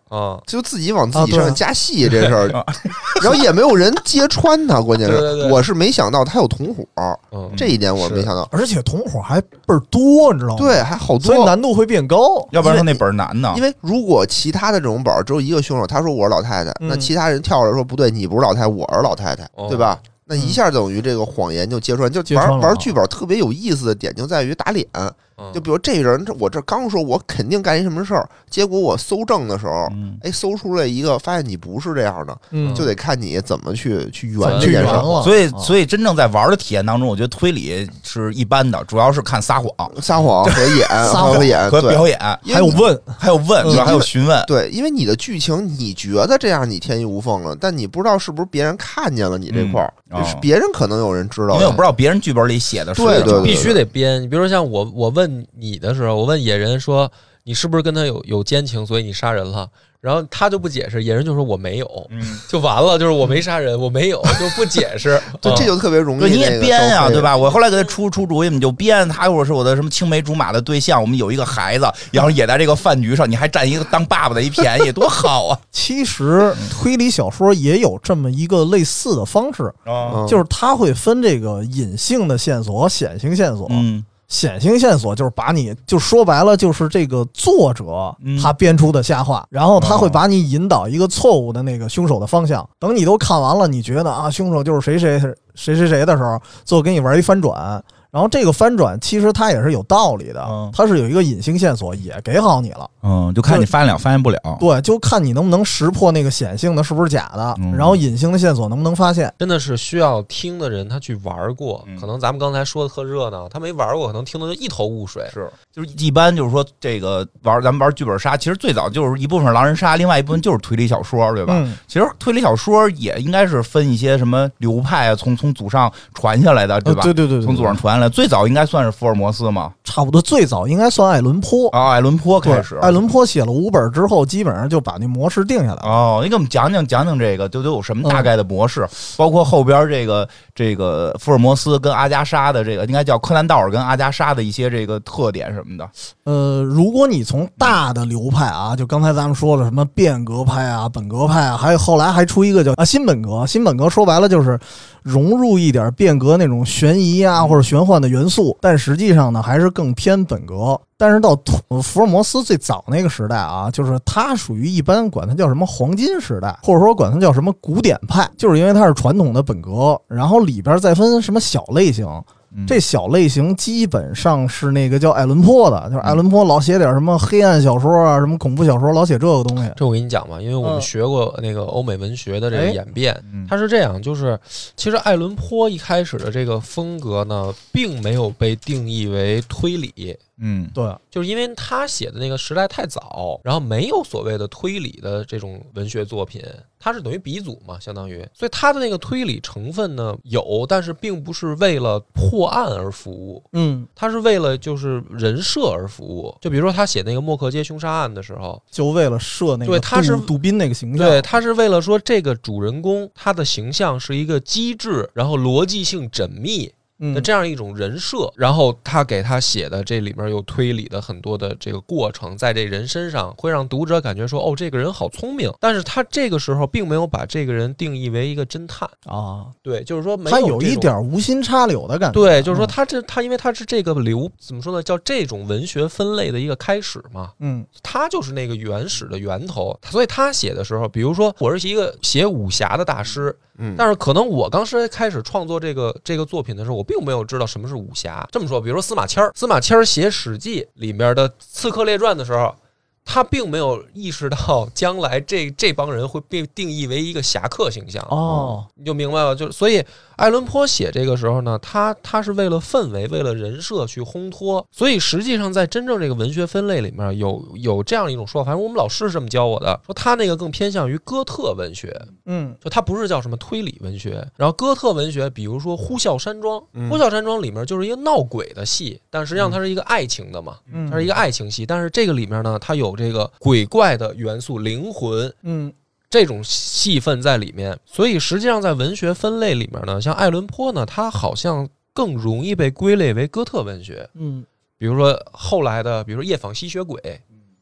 啊， 就自己往自己身上加戏这事儿，然后也没有人揭穿他。关键是， 对对对我是没想到他有同伙， 嗯， 这一点我没想到， 而且同伙还倍儿多，你知道吗？ 对，还好多， 所以难度会变高。 要不然他那本难呢？ 因为如果其他的这种本只有一个凶手，他说我是老太太， 嗯、 那其他人跳出来说不对，你不是老太太，我是老太太， 哦、 对吧？那一下等于这个谎言就揭穿，就玩玩剧本特别有意思的点就在于打脸。就比如这人，我这刚说我肯定干一什么事儿，结果我搜证的时候， 嗯、 哎，搜出来一个，发现你不是这样的， 嗯、 就得看你怎么去去圆这件事。 所以，所以真正在玩的体验当中，我觉得推理是一般的，主要是看撒谎、 撒谎和演、 撒谎和演和表演， 还有问， 还有问，主要还有询问。 对，因为你的剧情你觉得这样你天衣无缝了，但你不知道是不是别人看见了你这块儿， 嗯、 是别人可能有人知道， 因为我不知道别人剧本里写的是， 对对， 必须得编。你比如说像我，我问你的时候。我问野人说：“你是不是跟他有有奸情，所以你杀人了？”然后他就不解释，野人就说：“我没有。”嗯，就完了，就是我没杀人，我没有，就不解释。 对，这就特别容易。 对，你也编呀、啊，对吧？我后来给他出出主意，你就编他，或者是我的什么青梅竹马的对象，我们有一个孩子，然后也在这个饭局上，你还占一个当爸爸的一便宜，多好啊！ 其实推理小说也有这么一个类似的方式， 嗯、 就是他会分这个隐性的线索、显性线索。 嗯。 显性线索就是把你，就说白了就是这个作者他编出的瞎话，然后他会把你引导一个错误的那个凶手的方向。等你都看完了，你觉得啊凶手就是谁谁谁谁谁的时候，最后给你玩一翻转。然后这个翻转其实它也是有道理的， 嗯、 它是有一个隐性线索也给好你了， 嗯，就看你发现了发现不了， 对，就看你能不能识破那个显性的是不是假的， 嗯、 然后隐性的线索能不能发现。 真的是需要听的人他去玩过， 嗯、 可能咱们刚才说的特热闹，他没玩过，可能听的就一头雾水。 是，就是一般就是说这个玩咱们玩剧本杀，其实最早就是一部分狼人杀，另外一部分就是推理小说，对吧？ 嗯、 其实推理小说也应该是分一些什么流派啊，从从祖上传下来的，对吧？ 呃、对, 对, 对对对， 从祖上传下来，最早应该算。是福尔摩斯吗？ 差不多，最早应该算爱伦坡啊，爱伦坡开始。 爱伦坡写了五本之后，基本上就把那模式定下来了。 哦，你给我们讲讲讲讲这个，都都有什么大概的模式？嗯、包括后边这个这个福尔摩斯跟阿加莎的这个，应该叫柯南道尔跟阿加莎的一些这个特点什么的。 呃，如果你从大的流派啊，就刚才咱们说了什么变革派啊、本格派啊，还有后来还出一个叫啊新本格。新本格说白了就是融入一点变革那种悬疑啊或者玄幻的元素，但实际上呢还是更偏本格。但是到福尔摩斯最早那个时代啊，就是它属于一般管它叫什么黄金时代，或者说管它叫什么古典派，就是因为它是传统的本格，然后里边再分什么小类型。这小类型基本上是那个叫爱伦坡的，就是爱伦坡老写点什么黑暗小说啊，什么恐怖小说，老写这个东西。 这我跟你讲嘛，因为我们学过那个欧美文学的这个演变，嗯、它是这样，就是其实爱伦坡一开始的这个风格呢，并没有被定义为推理。 嗯， 对， 就是因为他写的那个时代太早，然后没有所谓的推理的这种文学作品，他是等于鼻祖嘛，相当于，所以他的那个推理成分呢有，但是并不是为了破案而服务， 嗯， 他是为了就是人设而服务。就比如说他写那个默克街凶杀案的时候， 就为了设那个对，他是杜宾那个形象， 对，他是为了说这个主人公他的形象是一个机智，然后逻辑性缜密。的这样一种人设，然后他给他写的这里面有推理的很多的这个过程，在这人身上会让读者感觉说，哦，这个人好聪明。但是他这个时候并没有把这个人定义为一个侦探啊， 对，就是说没有他有一点无心插柳的感觉。 对，就是说他这他因为他是这个流怎么说呢，叫这种文学分类的一个开始嘛， 嗯， 他就是那个原始的源头，所以他写的时候，比如说我是一个写武侠的大师。但是可能我刚是开始创作这个这个作品的时候，我并没有知道什么是武侠。这么说，比如说司马迁儿，司马迁儿写《史记》里面的《刺客列传》的时候，他并没有意识到将来这这帮人会被定义为一个侠客形象哦， 你就明白了。就所以爱伦坡写这个时候呢，他他是为了氛围，为了人设去烘托。所以实际上在真正这个文学分类里面有有这样一种说法，反正我们老师是这么教我的，说他那个更偏向于哥特文学， 嗯， 就他不是叫什么推理文学。然后哥特文学，比如说《呼啸山庄》， 嗯 《呼啸山庄》里面就是一个闹鬼的戏，但实际上它是一个爱情的嘛， 嗯、 它是一个爱情戏。但是这个里面呢，它有这个鬼怪的元素、灵魂， 嗯。 这种戏份在里面，所以实际上在文学分类里面呢，像爱伦坡呢，他好像更容易被归类为哥特文学。 嗯， 比如说后来的，比如说《夜访吸血鬼》，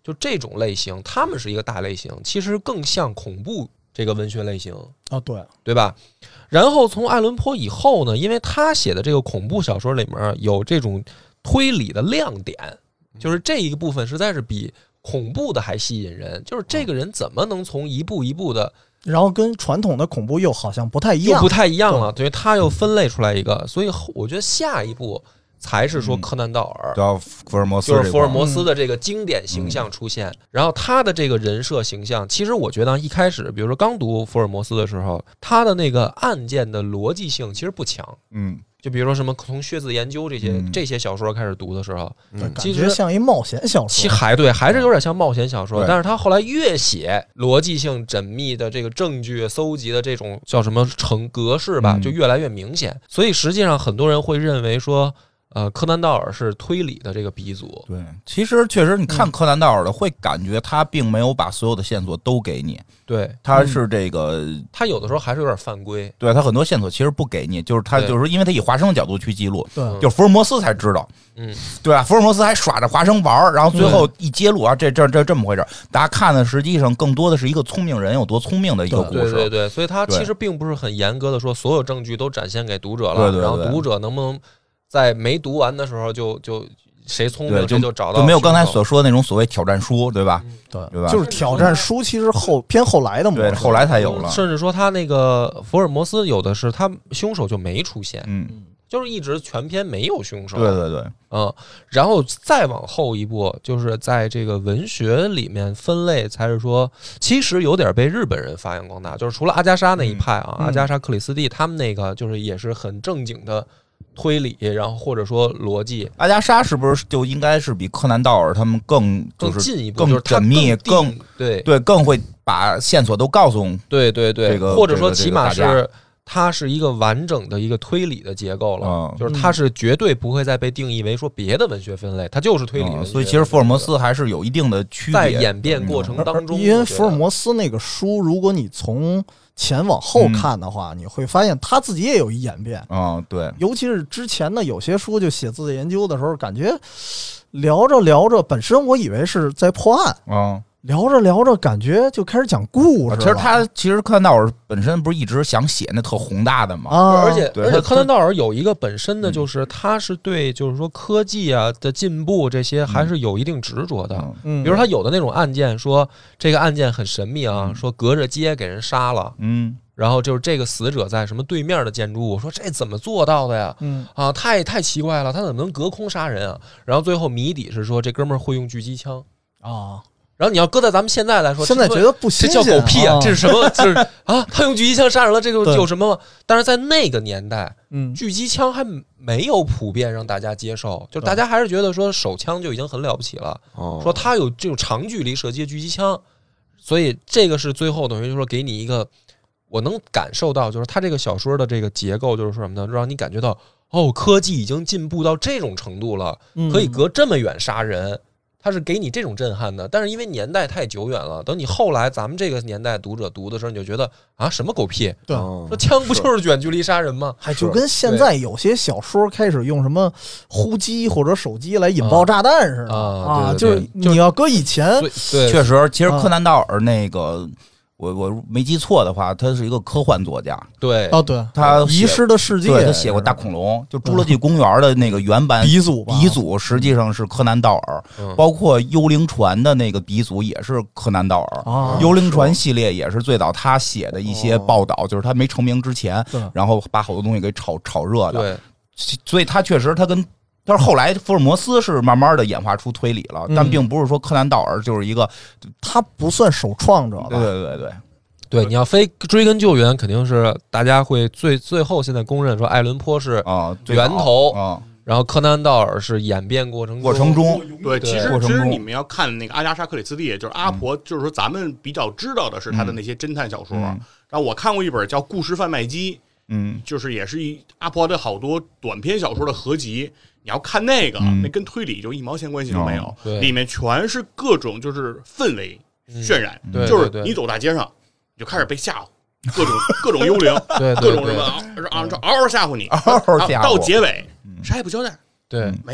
就这种类型，他们是一个大类型，其实更像恐怖这个文学类型啊，对对吧？然后从爱伦坡以后呢，因为他写的这个恐怖小说里面有这种推理的亮点，就是这一个部分实在是比恐怖的还吸引人，就是这个人怎么能从一步一步的， 然后跟传统的恐怖又好像不太一样， 又不太一样了，对，他又分类出来一个，所以我觉得下一步才是说柯南道尔， 叫福尔摩斯， 就是福尔摩斯的这个经典形象出现。然后他的这个人设形象，其实我觉得一开始，比如说刚读福尔摩斯的时候，他的那个案件的逻辑性其实不强。 嗯， 就比如说什么从血字研究这些、嗯、这些小说开始读的时候， 嗯、其实像一冒险小说， 其还对，还是有点像冒险小说。但是他后来越写逻辑性缜密的这个证据搜集的这种叫什么成格式吧，就越来越明显。所以实际上很多人会认为说。呃，柯南道尔是推理的这个鼻祖。 对，其实确实，你看柯南道尔的，会感觉他并没有把所有的线索都给你。 对， 他是这个， 他有的时候还是有点犯规。 对他很多线索其实不给你，就是他就是因为他以华生的角度去记录， 对， 就是福尔摩斯才知道。 嗯， 对吧？福尔摩斯还耍着华生玩，然后最后一揭露啊，这这这这么回事。大家看的实际上更多的是一个聪明人有多聪明的一个故事。 对对对，所以他其实并不是很严格的说所有证据都展现给读者了， 对对对， 然后读者能不能在没读完的时候就就谁聪明谁就找到， 就没有刚才所说的那种所谓挑战书，对吧？ 对对吧？ 就是挑战书，其实后偏后来的模式， 对，后来才有了。 甚至说他那个福尔摩斯有的是他凶手就没出现， 嗯， 就是一直全篇没有凶手。 对对对， 嗯，然后再往后一步，就是在这个文学里面分类，才是说其实有点被日本人发扬光大，就是除了阿加莎那一派啊， 嗯、 阿加莎克里斯蒂他们那个就是也是很正经的。推理，然后或者说逻辑， 阿加莎是不是就应该是比柯南道尔他们更更进一步、 更缜密、更对对更会把线索都告诉对对对， 这个或者说起码这个是它是一个完整的一个推理的结构了， 嗯、 就是它是绝对不会再被定义为说别的文学分类，它就是推理文学、 嗯。所以其实福尔摩斯还是有一定的区别， 在演变过程当中， 因为福尔摩斯那个书，如果你从前往后看的话，嗯、你会发现他自己也有一演变啊、嗯，对， 尤其是之前的有些书，就写字研究的时候，感觉聊着聊着，本身我以为是在破案啊。嗯聊着聊着，感觉就开始讲故事了。 其实他其实柯南道尔本身不是一直想写那特宏大的吗？ 啊， 而且而且柯南道尔有一个本身的就是他是对就是说科技啊的进步这些还是有一定执着的。 嗯， 比如他有的那种案件，说这个案件很神秘啊，说隔着街给人杀了， 嗯， 然后就是这个死者在什么对面的建筑物，说这怎么做到的呀？ 嗯啊，太太奇怪了，他怎么能隔空杀人啊？然后最后谜底是说这哥们儿会用狙击枪啊。 然后你要搁在咱们现在来说， 现在觉得不新鲜，这叫狗屁啊！ 啊这是什么？就是啊，他用狙击枪杀人了，这个有什么吗？但是在那个年代， 嗯， 狙击枪还没有普遍让大家接受，就是大家还是觉得说手枪就已经很了不起了， 哦、 说他有这种长距离射击的狙击枪，所以这个是最后等于就是说给你一个，我能感受到，就是他这个小说的这个结构就是说什么呢？让你感觉到哦，科技已经进步到这种程度了，可以隔这么远杀人。它是给你这种震撼的，但是因为年代太久远了，等你后来咱们这个年代读者读的时候，你就觉得啊，什么狗屁？ 对， 说枪不就是远距离杀人吗？ 还就跟现在有些小说开始用什么呼机或者手机来引爆炸弹似的啊， 就是你要搁以前， 对， 确实，其实柯南道尔那个。我我没记错的话，他是一个科幻作家。 对， 哦，对， 他遗失的世界， 对他写过大恐龙，就《侏罗纪公园》的那个原版鼻祖， 鼻祖实际上是柯南道尔， 嗯、 包括幽灵船的那个鼻祖也是柯南道尔。 哦、 幽灵船系列也是最早他写的一些报道， 哦、 就是他没成名之前，然后把好多东西给炒炒热的。 对， 所以他确实他跟。但是后来福尔摩斯是慢慢的演化出推理了， 嗯、 但并不是说柯南道尔就是一个， 他不算首创者吧？ 对对对对。 对，你要非追根究源，肯定是大家会最最后现在公认说爱伦坡是源头， 啊啊、 然后柯南道尔是演变过程中过程中。 对，其实过程中其实你们要看那个阿加莎克里斯蒂，就是阿婆，嗯、就是说咱们比较知道的是他的那些侦探小说。 嗯、 然后我看过一本叫《故事贩卖机》， 嗯， 就是也是一阿婆的好多短篇小说的合集。你要看那个， 嗯、 那跟推理就一毛钱关系都没有， 哦、 里面全是各种就是氛围渲染， 嗯、 就是你走大街上你就开始被吓唬。各种各种幽灵， 对， 各种什么啊啊，嗷嗷吓唬你， 嗷嗷吓唬， 到结尾啥也不交代， 对， 没了，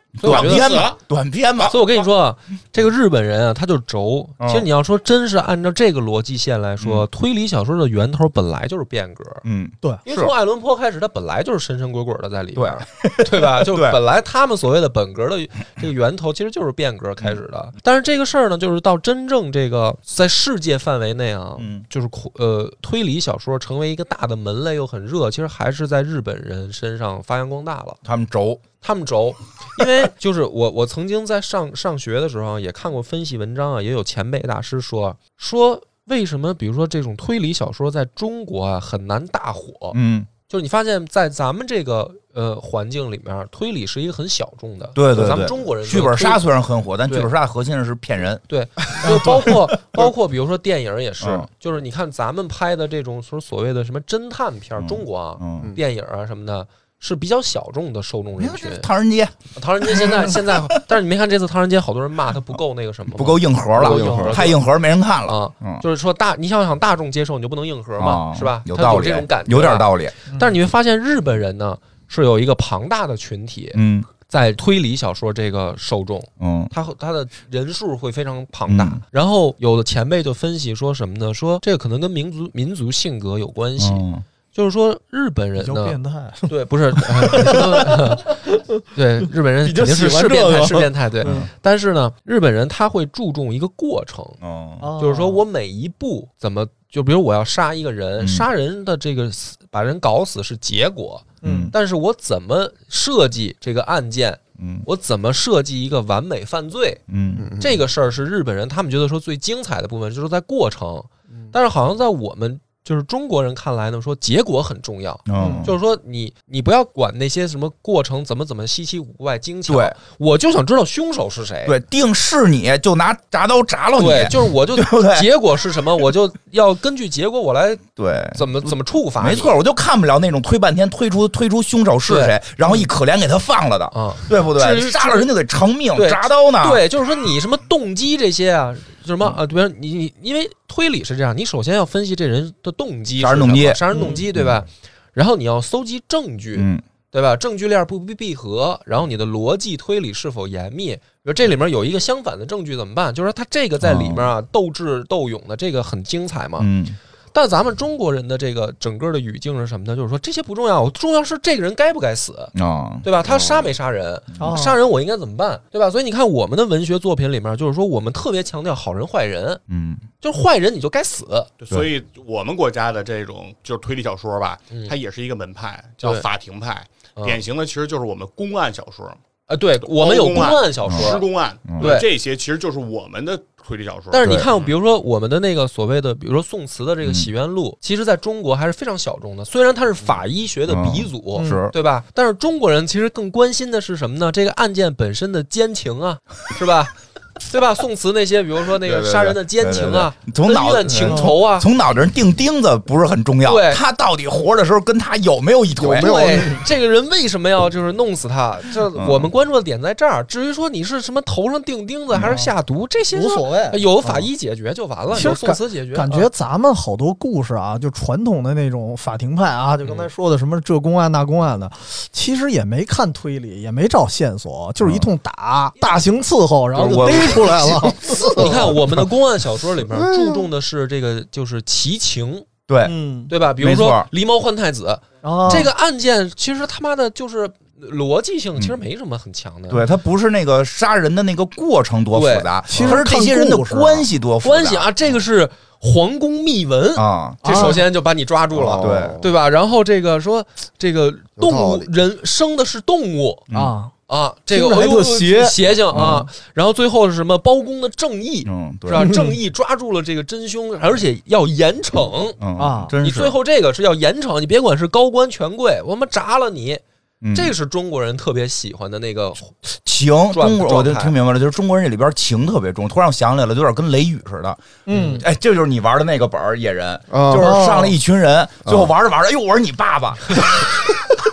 短篇嘛， 短篇嘛。 所以我跟你说啊，这个日本人啊，他就轴。其实你要说真是按照这个逻辑线来说，嗯、推理小说的源头本来就是变革。 嗯， 对， 因为从爱伦坡开始，他本来就是神神鬼鬼的在里边， 对对吧？就本来他们所谓的本格的这个源头，其实就是变革开始的。但是这个事儿呢，就是到真正这个在世界范围内啊， 嗯， 就是呃推理小说成为一个大的门类又很热，其实还是在日本人身上发扬光大了。 他们轴。 他们轴，因为就是我，我曾经在上上学的时候也看过分析文章啊，也有前辈大师说说为什么，比如说这种推理小说在中国啊很难大火， 嗯， 就是你发现在咱们这个呃环境里面，推理是一个很小众的， 对对对， 咱们中国人剧本杀虽然很火，但剧本杀核心是骗人， 对，就包括包括比如说电影也是， 嗯、 就是你看咱们拍的这种所所谓的什么侦探片， 嗯、 中国啊、 嗯、 电影啊什么的。是比较小众的受众人群。 唐人街， 唐人街现在现在，但是你没看这次唐人街，好多人骂他不够那个什么， 不够硬核了， 硬核太硬核没人看了啊。嗯、就是说大，你想想大众接受，你就不能硬核嘛， 啊、 是吧？ 有道理， 有这种感觉， 有点道理。 但是你会发现，日本人呢是有一个庞大的群体， 嗯， 在推理小说这个受众， 嗯， 他他的人数会非常庞大。 嗯、 然后有的前辈就分析说什么呢？说这个可能跟民族民族性格有关系。 嗯， 就是说，日本人呢， 变态， 对，不是，呃、对，日本人肯定是是变态，是变态，对。 嗯、 但是呢，日本人他会注重一个过程， 哦、 就是说我每一步怎么，就比如我要杀一个人， 嗯、 杀人的这个把人搞死是结果， 嗯， 但是我怎么设计这个案件， 嗯， 我怎么设计一个完美犯罪， 嗯， 这个事儿是日本人他们觉得说最精彩的部分，就是在过程，但是好像在我们。就是中国人看来呢，说结果很重要， 嗯， 就是说你你不要管那些什么过程怎么怎么稀奇古怪精巧， 对， 我就想知道凶手是谁， 对，定是你就拿铡刀铡了你， 对，就是我就结果是什么，我就要根据结果我来对怎么怎么处罚， 没错，我就看不了那种推半天推出推出凶手是谁，然后一可怜给他放了的， 啊、嗯， 对不对？杀了人就得偿命，铡刀呢？ 对，就是说你什么动机这些啊。什么啊？比如你你，因为推理是这样，你首先要分析这人的动机， 杀人动机， 杀人动机，对吧？然后你要搜集证据， 嗯， 对吧？证据链不不闭合，然后你的逻辑推理是否严密？比如这里面有一个相反的证据怎么办？就是说他这个在里面啊，斗智斗勇的这个很精彩嘛， 嗯。 但咱们中国人的这个整个的语境是什么呢？就是说这些不重要，重要是这个人该不该死， 哦、 对吧？他杀没杀人？ 哦、 杀人我应该怎么办，对吧？所以你看我们的文学作品里面，就是说我们特别强调好人坏人， 嗯， 就是坏人你就该死。 所以我们国家的这种就是推理小说吧， 嗯、 它也是一个门派，叫法庭派。 嗯、 典型的其实就是我们公案小说。 呃，对，我们有公案小说、 施公案， 嗯、 对，这些其实就是我们的推理小说。 但是你看，比如说我们的那个所谓的，比如说宋词的这个《洗冤录》， 嗯、 其实在中国还是非常小众的。虽然它是法医学的鼻祖， 嗯、是对吧？但是中国人其实更关心的是什么呢？这个案件本身的奸情啊，是吧？对吧？宋词那些，比如说那个杀人的奸情啊， 从脑恩怨情仇啊， 从脑袋上钉钉子不是很重要。 对， 他到底活的时候跟他有没有一腿？ 对，这个人为什么要就是弄死他？这我们关注的点在这儿。至于说你是什么头上钉钉子还是下毒，这些无所谓， 有法医解决就完了，有宋词解决。 感觉咱们好多故事啊，就传统的那种法庭派啊，就刚才说的什么这公案那公案的，其实也没看推理，也没找线索，就是一通打，大刑伺候，然后就逮出来了。 你看我们的公案小说里面注重的是这个，就是奇情， 对， 嗯， 对吧？比如说狸猫换太子，这个案件其实他妈的就是逻辑性，其实没什么很强的。 对，它不是那个杀人的那个过程多复杂， 其实是这些人的关系多复杂。 关系啊，这个是皇宫秘闻啊， 这首先就把你抓住了， 对对吧？然后这个说这个动物人生的是动物啊。 啊，这个还特邪邪性啊， 嗯、 然后最后是什么？包公的正义， 嗯， 是吧？正义抓住了这个真凶，而且要严惩、 嗯、 啊！ 真是你最后这个是要严惩，你别管是高官权贵，我们铡了你。 嗯、 这是中国人特别喜欢的那个情，中国我就听明白了，就是中国人这里边情特别重。突然想起来了，有点跟雷雨似的。 嗯， 哎，这就是你玩的那个本儿野人， 哦、 就是上来一群人，最后玩着玩着，哎呦，我是你爸爸。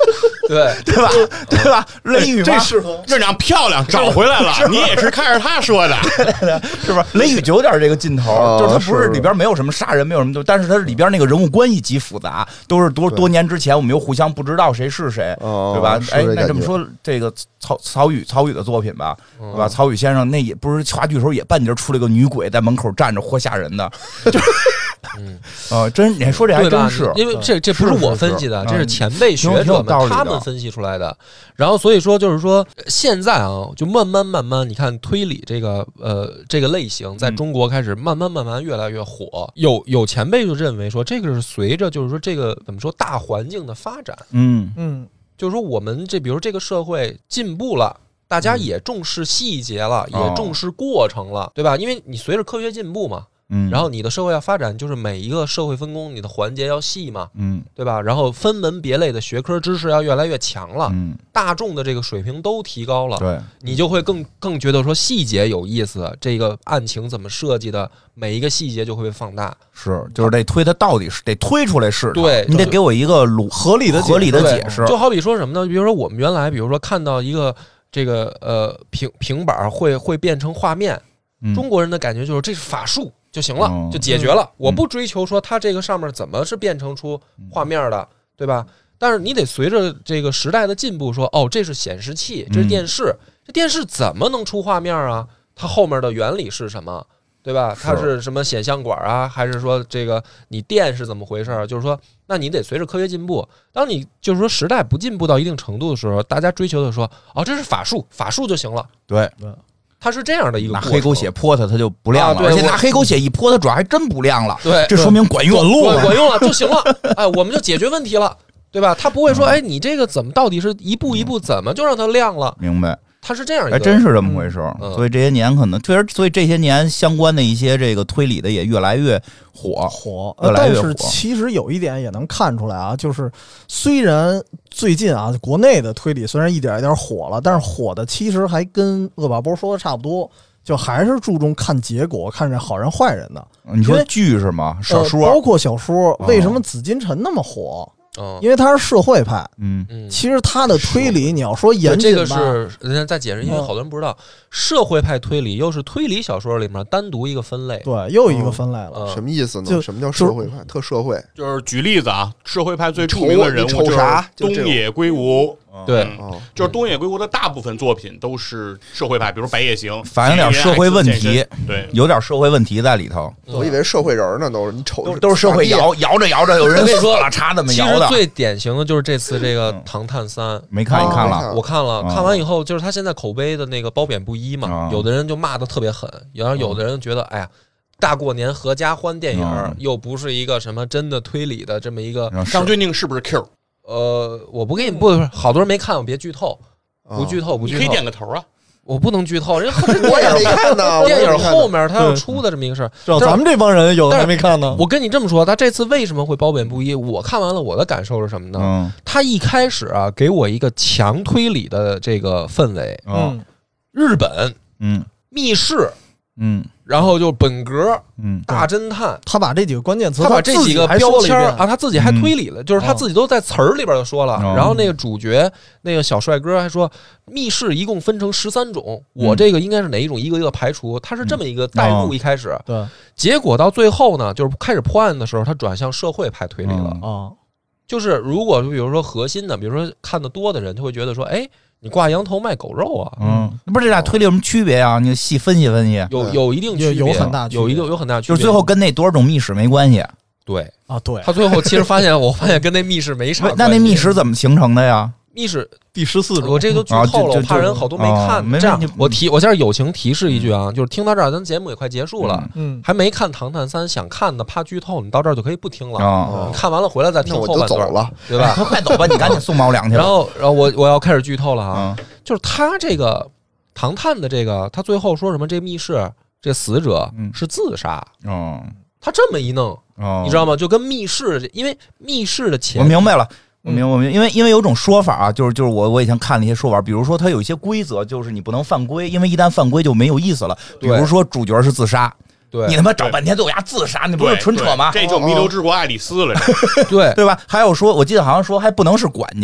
对对吧？对吧？雷雨这适合这俩漂亮找回来了，你也是看着他说的， 是不是？雷雨就有点这个劲头， 哦就是他不是是里边没有什么杀人，没有什么，但是他里边那个人物关系极复杂，都是多多年之前我们又互相不知道谁是谁， 哦对吧？哎，那这这么说，这个曹曹禺曹禺的作品吧，对吧？曹禺先生那也不是话剧时候也半截出了个女鬼在门口站着，活吓人的，就是。嗯，呃，真你说这还真是， 因为这这不是我分析的， 是是是这是前辈学者们他们分析出来的。然后所以说就是说，现在啊，就慢慢慢慢，你看推理这个呃这个类型在中国开始慢慢慢慢越来越火。有有前辈就认为说，这个是随着就是说这个怎么说大环境的发展， 嗯嗯， 就是说我们这比如这个社会进步了。大家也重视细节了， 嗯、 也重视过程了，对吧？因为你随着科学进步嘛， 嗯， 然后你的社会要发展，就是每一个社会分工，你的环节要细嘛， 嗯， 对吧？然后分门别类的学科知识要越来越强了， 嗯， 大众的这个水平都提高了， 对， 你就会更更觉得说细节有意思，这个案情怎么设计的，每一个细节就会被放大。 是，就是得推它到底是得推出来是， 对， 你得给我一个合理的合理的解释。 就好比说什么呢？比如说我们原来，比如说看到一个。这个呃平平板会会变成画面， 嗯、 中国人的感觉就是这是法术就行了， 嗯、 就解决了。 嗯、 我不追求说它这个上面怎么是变成出画面的，对吧？但是你得随着这个时代的进步说，哦，这是显示器，这是电视，嗯、这电视怎么能出画面啊？它后面的原理是什么？对吧？它是什么显像管啊？还是说这个你电是怎么回事？就是说，那你得随着科学进步。当你就是说时代不进步到一定程度的时候，大家追求的说，哦，这是法术，法术就行了。 对， 它是这样的一个拿黑狗血泼它，它就不亮了。 啊、 而且拿黑狗血一泼它，主要还真不亮了。 对， 这说明管用， 管管用了就行了。哎，我们就解决问题了，对吧？他不会说，哎，你这个怎么到底是一步一步怎么就让它亮了？ 明白。 它是这样一个， 还真是这么回事。 嗯、 所以这些年可能确实，所以这些年相关的一些这个推理的也越来越火火， 越来越火。 但是其实有一点也能看出来啊，就是虽然最近啊，国内的推理虽然一点一点火了，但是火的其实还跟恶霸波说的差不多，就还是注重看结果，看这好人坏人的。 你说剧是吗？小说、 呃、包括小说，为什么紫禁城那么火？ 哦、 因为他是社会派， 嗯， 其实他的推理你要说严谨吧， 这个是人家再解释，因为好多人不知道，社会派推理又是推理小说里面单独一个分类， 对，又一个分类了。 嗯、 什么意思呢？什么叫社会派？特社会， 就是举例子啊，社会派最著名的人物就是东野圭吾。 对、 嗯，就是东野圭吾的大部分作品都是社会派，比如《白夜行》， 反映点社会问题， 对， 有点社会问题在里头。 我以为社会人呢，都是你瞅都是社会摇摇着摇着，有人说了查怎么摇的。 其实最典型的就是这次这个《唐探三》， 没看你看了？ 我看了，看完以后就是他现在口碑的那个褒贬不一嘛，有的人就骂的特别狠，然后有的人觉得哎呀。大过年合家欢电影、嗯、又不是一个什么真的推理的这么一个。 张钧甯是不是 Q？ 呃，我不给你不，好多人没看，我别剧透，不剧透，不剧透。 你可以点个头啊。 我不能剧透，人我也没看呢。 电影后面他要出的这么一个事儿， 咱们这帮人有的还没看呢。 我跟你这么说，他这次为什么会褒贬不一？我看完了，我的感受是什么呢？ 嗯、 他一开始啊，给我一个强推理的这个氛围。 嗯， 日本， 嗯， 密室， 嗯。 然后就本格， 嗯， 大侦探， 他把这几个关键词， 他把这几个标签啊，他自己还推理了， 嗯、 就是他自己都在词儿里边就说了。 哦、 然后那个主角那个小帅哥还说，密室一共分成十三种，嗯、我这个应该是哪一种，一个一个排除。他是这么一个带入，一开始， 对、嗯， 结果到最后呢，就是开始破案的时候，他转向社会派推理了啊。嗯、 就是如果比如说核心的，比如说看得多的人，他会觉得说，哎。你挂羊头卖狗肉啊？ 嗯，不是这俩推理有什么区别啊？你细分析分析。 有有一定区别， 有很大区别， 有一个有很大区别。 就是最后跟那多少种密室没关系。 对啊，对。 他最后其实发现，我发现跟那密室没啥关系。 那那密室怎么形成的呀？ 密室第十四种， 我这都剧透了，我怕人好多没看。 哦、 这样，我提我现在友情提示一句啊，就是听到这儿，咱节目也快结束了， 嗯， 还没看《唐探三》，想看的怕剧透，你到这儿就可以不听了。 哦、 你看完了回来再听后半段了， 对吧？ 快走吧，你赶紧送猫粮去。 然后，然后我我要开始剧透了啊， 嗯、 就是他这个唐探的这个，他最后说什么？这密室这死者是自杀。 哦、 嗯，他这么一弄， 哦、 你知道吗？就跟密室，因为密室的前， 我明白了。我明白，我明白，因为因为有种说法啊，就是就是我我以前看了一些说法，比如说它有一些规则，就是你不能犯规，因为一旦犯规就没有意思了。比如说主角是自杀， 对， 你他妈找半天最后丫自杀，你不是纯扯吗？ 这就弥留之国爱丽丝了， 对对吧？还有说，我记得好像说还不能是管家。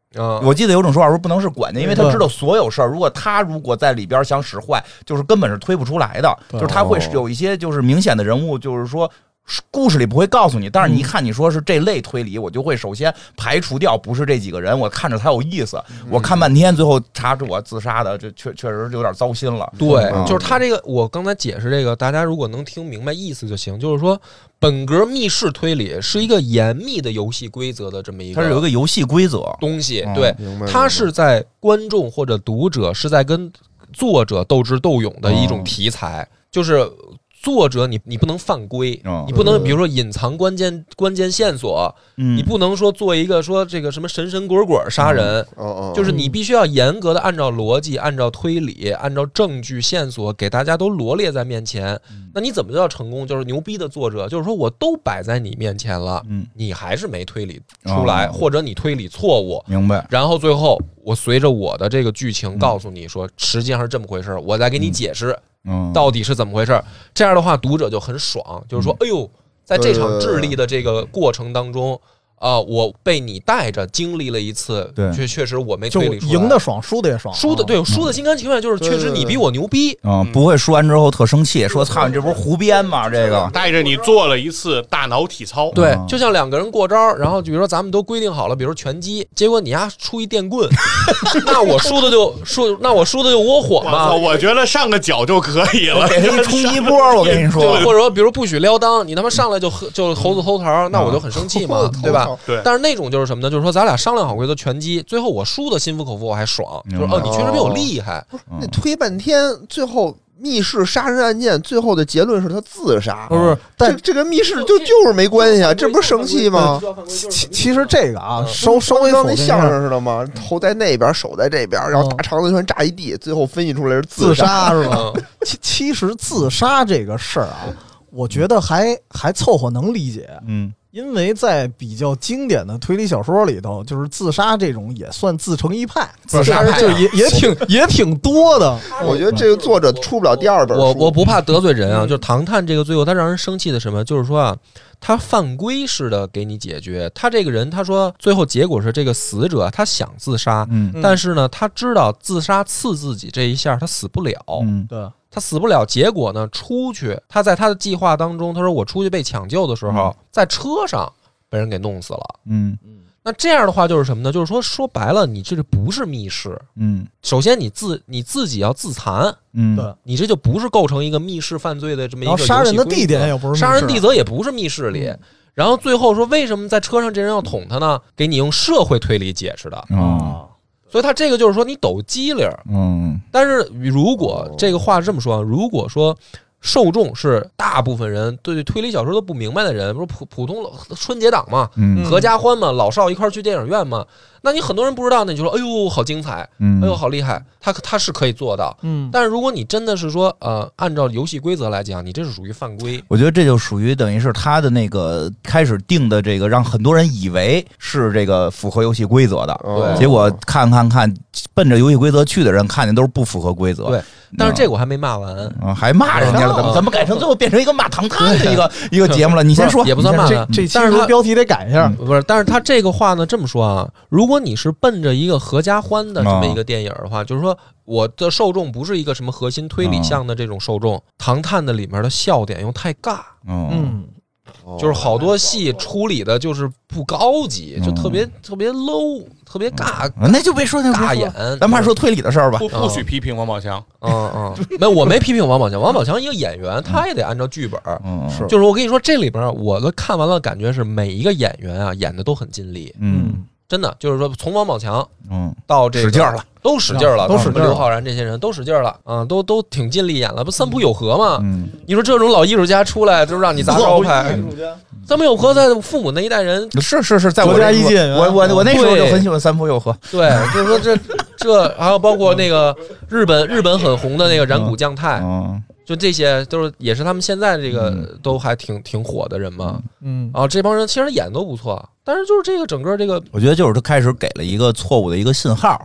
嗯， 我记得有种说法说不能是管家，因为他知道所有事儿。如果他如果在里边想使坏，就是根本是推不出来的。就是他会有一些就是明显的人物，就是说。故事里不会告诉你，但是你一看你说是这类推理，我就会首先排除掉不是这几个人，我看着才有意思。我看半天，最后查出我自杀的，这确确实有点糟心了。 对，就是他这个，我刚才解释这个，大家如果能听明白意思就行。就是说，本格密室推理是一个严密的游戏规则的这么一个， 它是有一个游戏规则东西。对，它是在观众或者读者是在跟作者斗智斗勇的一种题材，就是作者你你不能犯规，你不能比如说隐藏关键关键线索，你不能说做一个说这个什么神神鬼鬼杀人，就是你必须要严格的按照逻辑、按照推理、按照证据线索给大家都罗列在面前。那你怎么叫成功？就是牛逼的作者，就是说我都摆在你面前了，你还是没推理出来，或者你推理错误， 明白？ 然后最后我随着我的这个剧情告诉你说，实际上是这么回事，我再给你解释。到底是怎么回事？这样的话，读者就很爽，就是说，哎呦，在这场智力的这个过程当中，啊、呃，我被你带着经历了一次，确确实我没推理出来， 赢的爽，输的也爽， 输的对，输的心甘情愿，就是确实你比我牛逼， 嗯，不会输完之后特生气，说操你这不是胡编吗？这个带着你做了一次大脑体操， 对，就像两个人过招，然后比如说咱们都规定好了，比如拳击，结果你丫出一电棍，那我输的就输，那我输的就窝火嘛。 我觉得上个脚就可以了， 给他一冲一波，我跟你说， 或者说比如不许撩裆，你他妈上来就就猴子偷桃，那我就很生气嘛，对吧？ 对。 但是那种就是什么呢？就是说咱俩商量好规则拳击，最后我输的心服口服，我还爽，就是哦，你确实比我厉害。 那推半天，最后密室杀人案件最后的结论是他自杀， 不是？但这个密室就就是没关系啊，这不是生气吗？ 其其实这个啊，稍稍微跟那相声似的吗？头在那边，手在这边，然后大肠子全炸一地，最后分析出来是自杀， 是吧？其其实自杀这个事儿啊，我觉得还还凑合能理解，嗯。因为在比较经典的推理小说里头，就是自杀这种也算自成一派， 自杀派就也也挺也挺多的。 我觉得这个作者出不了第二本书。 我我不怕得罪人啊，就是唐探这个最后他让人生气的什么，就是说啊，他犯规似的给你解决。他这个人他说最后结果是这个死者他想自杀，嗯，但是呢他知道自杀刺自己这一下他死不了， 嗯，对。 他死不了，结果呢？出去，他在他的计划当中，他说我出去被抢救的时候，嗯、在车上被人给弄死了。嗯，那这样的话就是什么呢？就是说，说白了，你这个不是密室。嗯，首先你自你自己要自残。嗯，对，你这就不是构成一个密室犯罪的这么一个游戏规则。 杀人的地点也不是杀人地则也不是密室里。嗯、然后最后说，为什么在车上这人要捅他呢？给你用社会推理解释的。 哦。 所以他这个就是说你抖机灵，嗯，但是如果这个话是这么说，如果说受众是大部分人对推理小说都不明白的人，不是普普通春节档嘛，嗯，合家欢嘛，老少一块儿去电影院嘛，那你很多人不知道，那你就说，哎呦，好精彩，哎呦，好厉害，他他是可以做到，嗯，但是如果你真的是说，呃，按照游戏规则来讲，你这是属于犯规， 我觉得这就属于等于是他的那个开始定的这个，让很多人以为是这个符合游戏规则的， 对， 结果看看看，奔着游戏规则去的人看见都是不符合规则， 对，但是这个我还没骂完， 啊，还骂人家了，怎么怎么改成最后变成一个骂唐探的一个一个节目了？你先说， 也不算骂这这，但是他标题得改一下， 不是，但是他这个话呢这么说啊，如果你是奔着一个合家欢的这么一个电影的话，就是说我的受众不是一个什么核心推理向的这种受众，唐探的里面的笑点又太尬，嗯。就是好多戏处理的就是不高级，就特别特别 low， 特别尬， 那就别说那尬演。 咱们还说推理的事儿吧， 不不许批评王宝强。 嗯嗯，没有，我没批评王宝强。王宝强一个演员，他也得按照剧本。嗯，就是我跟你说，这里边我的看完了，感觉是每一个演员啊演的都很尽力。嗯。真的就是说，从王宝强，嗯，到这个使劲了， 都使劲了， 都使劲了。 刘昊然这些人都使劲了，啊，都都挺尽力演了，不三浦友和吗？嗯，你说这种老艺术家出来，就让你砸招牌。三浦友和在父母那一代人是是是在国家一级演员， 我我我那时候就很喜欢三浦友和。 对，就是说这这还有包括那个日本日本很红的那个染谷将太。嗯。就这些都是也是他们现在这个都还挺挺火的人嘛，嗯，然后这帮人其实演都不错，但是就是这个整个这个， 我觉得就是他开始给了一个错误的一个信号，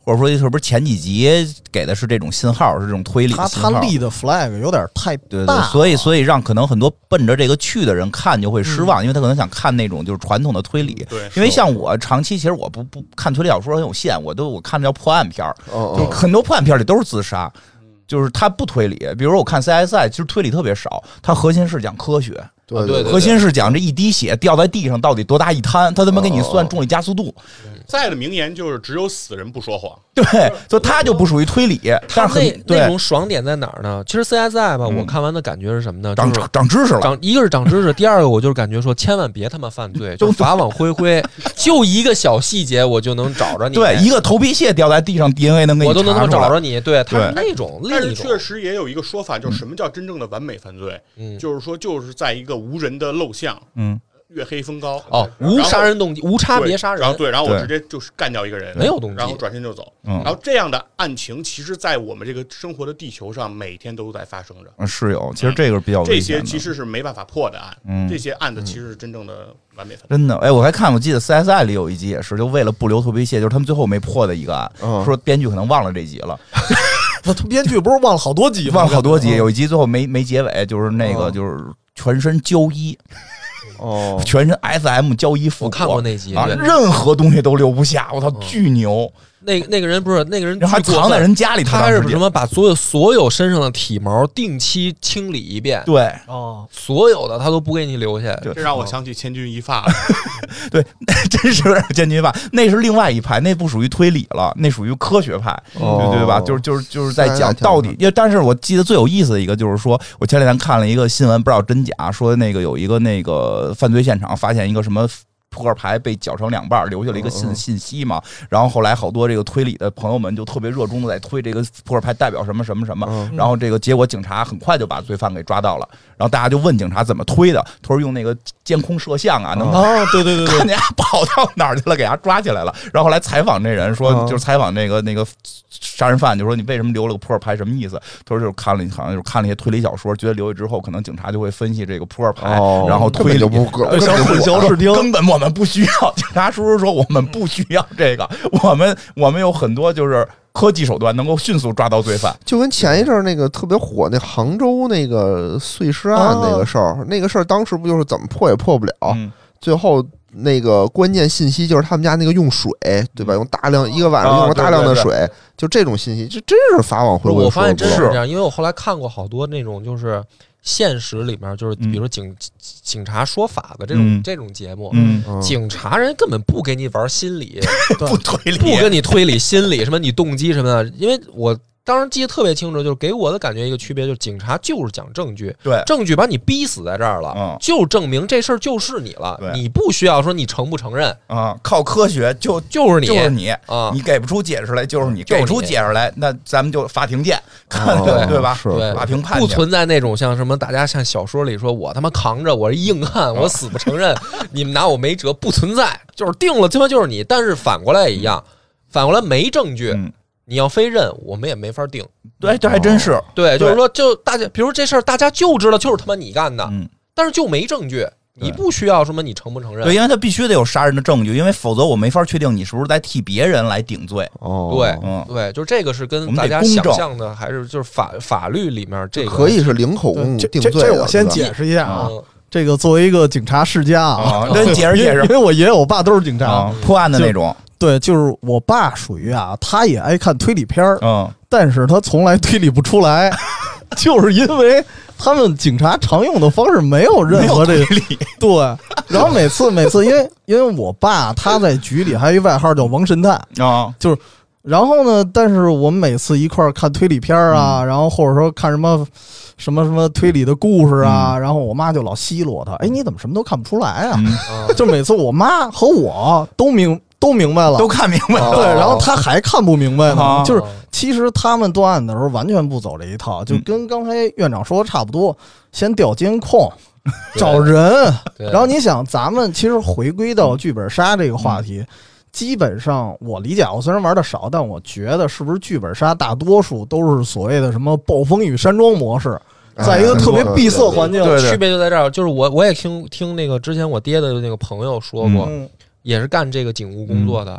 或者说是不是前几集给的是这种信号，是这种推理他信号。 他立的 flag 有点太大， 对对，所以所以让可能很多奔着这个去的人看就会失望，嗯、因为他可能想看那种就是传统的推理。 对， 因为像我长期其实我不不看推理小说很有限，我都我看的叫破案片儿， 哦哦就很多破案片里都是自杀。就是它不推理，比如说我看 C S I， 其实推理特别少，它核心是讲科学， 对对对， 核心是讲这一滴血掉在地上到底多大一滩，他他妈给你算重力加速度。 再的名言就是只有死人不说谎， 对，就他就不属于推理，但是很那那种爽点在哪儿呢？其实 C S I 吧， 嗯、 我看完的感觉是什么呢？ 长就是、 长知识了， 长一个是长知识，第二个我就是感觉说千万别他妈犯罪，就法网恢恢，就一个小细节我就能找着你， 对，一个头皮屑掉在地上 D N A 能给你我都能他妈找着你，对，他是那种另一种。 但是确实也有一个说法，就是什么叫真正的完美犯罪？嗯，就是说就是在一个无人的陋巷，嗯。月黑风高哦，无杀人动机，无差别杀人， 然后对，然后我直接就是干掉一个人， 没有动机， 然后转身就走。 嗯， 然后这样的案情，其实，在我们这个生活的地球上，每天都在发生着。 嗯，是有，其实这个比较危险的， 这些其实是没办法破的案，嗯，这些案子其实是真正的完美犯罪。 真的，哎，我还看，我记得 C S I 里有一集也是，就为了不留头皮屑，就是他们最后没破的一个案， 嗯、 说编剧可能忘了这集了。 他编剧不是忘了好多集吗？ 忘了好多集，有一集最后没没结尾，就是那个就是全身胶衣。 哦， 全身 S M 胶衣服， 我看过那集啊，任何东西都留不下，我操，巨牛！ 那那个人不是那个人， 还藏在人家里， 他是什么？把所有所有身上的体毛定期清理一遍， 对， 哦， 所有的他都不给你留下。 这让我想起千钧一发， 对，真是有点千钧一发。那是另外一派，那不属于推理了，那属于科学派， 哦、 对对吧？就是就是就是在讲到底。因为但是我记得最有意思的一个就是说，我前两天看了一个新闻，不知道真假，说那个有一个那个犯罪现场发现一个什么。扑克牌被绞成两半，留下了一个信信息嘛。然后后来好多这个推理的朋友们就特别热衷的在推这个扑克牌代表什么什么什么。然后这个结果警察很快就把罪犯给抓到了。然后大家就问警察怎么推的，他说用那个监控摄像啊，能哦，对对对对， 看见跑到哪儿去了，给他抓起来了。然后后来采访这人说，就是采访那个那个杀人犯，就说你为什么留了个扑克牌，什么意思？他说就是看了好像就是看了一些推理小说，觉得留下之后，可能警察就会分析这个扑克牌，然后推理就不混淆视听， 根本我们不需要。警察叔叔说我们不需要这个，我们我们有很多就是科技手段能够迅速抓到罪犯。 就跟前一阵那个特别火那杭州那个碎尸案那个事儿，哦、那个事儿当时不就是怎么破也破不了，嗯、最后那个关键信息就是他们家那个用水，对吧？用大量一个晚上用了大量的水，哦、对对对，就这种信息，这真是法网恢恢。 我发现真是这样，因为我后来看过好多那种就是。现实里面就是，比如说警、嗯、警察说法的这种、嗯、这种节目， 嗯， 警察人根本不给你玩心理， 不推理， 不跟你推理心理什么你动机什么的，因为我。当时记得特别清楚，就是给我的感觉一个区别，就是警察就是讲证据， 对， 证据把你逼死在这儿了， 嗯， 就证明这事儿就是你了，你不需要说你承不承认啊，靠科学就就是你， 就是你啊， 你给不出解释来就是你， 就是你给出解释来，那咱们就法庭见， 哦、 对对吧？ 对， 法庭判不存在那种像什么大家像小说里说我他妈扛着我是硬汉，我死不承认，你们拿我没辙，不存在，就是定了他妈就是你，但是反过来也一样，反过来没证据。 嗯你要非认，我们也没法定。 对，这还真是。 对，就是说，就大家，比如这事儿，大家就知道就是他妈你干的， 嗯， 但是就没证据，你不需要什么你承不承认？ 对，因为他必须得有杀人的证据，因为否则我没法确定你是不是在替别人来顶罪。 哦， 对， 嗯， 对，就这个是跟大家想象的，还是就是法法律里面这个可以是零口供定罪。 这这我先解释一下啊。这个作为一个警察世家啊， 那解释解释， 因为我爷爷我爸都是警察， 破案的那种。 对，就是我爸属于啊，他也爱看推理片儿， 嗯， 但是他从来推理不出来，就是因为他们警察常用的方式没有任何这个推理。 对，然后每次每次，因为因为我爸他在局里还有一外号叫王神探啊， 就是。然后呢？但是我们每次一块儿看推理片啊，嗯、然后或者说看什么什么什么推理的故事啊，嗯、然后我妈就老奚落他：“哎，你怎么什么都看不出来啊？”嗯、就每次我妈和我都明都明白了， 都看明白了， 对，然后他还看不明白呢。哦、就是其实他们断案的时候完全不走这一套，就跟刚才院长说的差不多，先调监控。找人，然后你想，咱们其实回归到剧本杀这个话题。嗯基本上我理解，我虽然玩的少，但我觉得是不是剧本杀大多数都是所谓的什么暴风雨山庄模式，在一个特别闭塞环境， 对对对，区别就在这儿。就是我我也听听那个之前我爹的那个朋友说过，嗯、也是干这个警务工作的。嗯、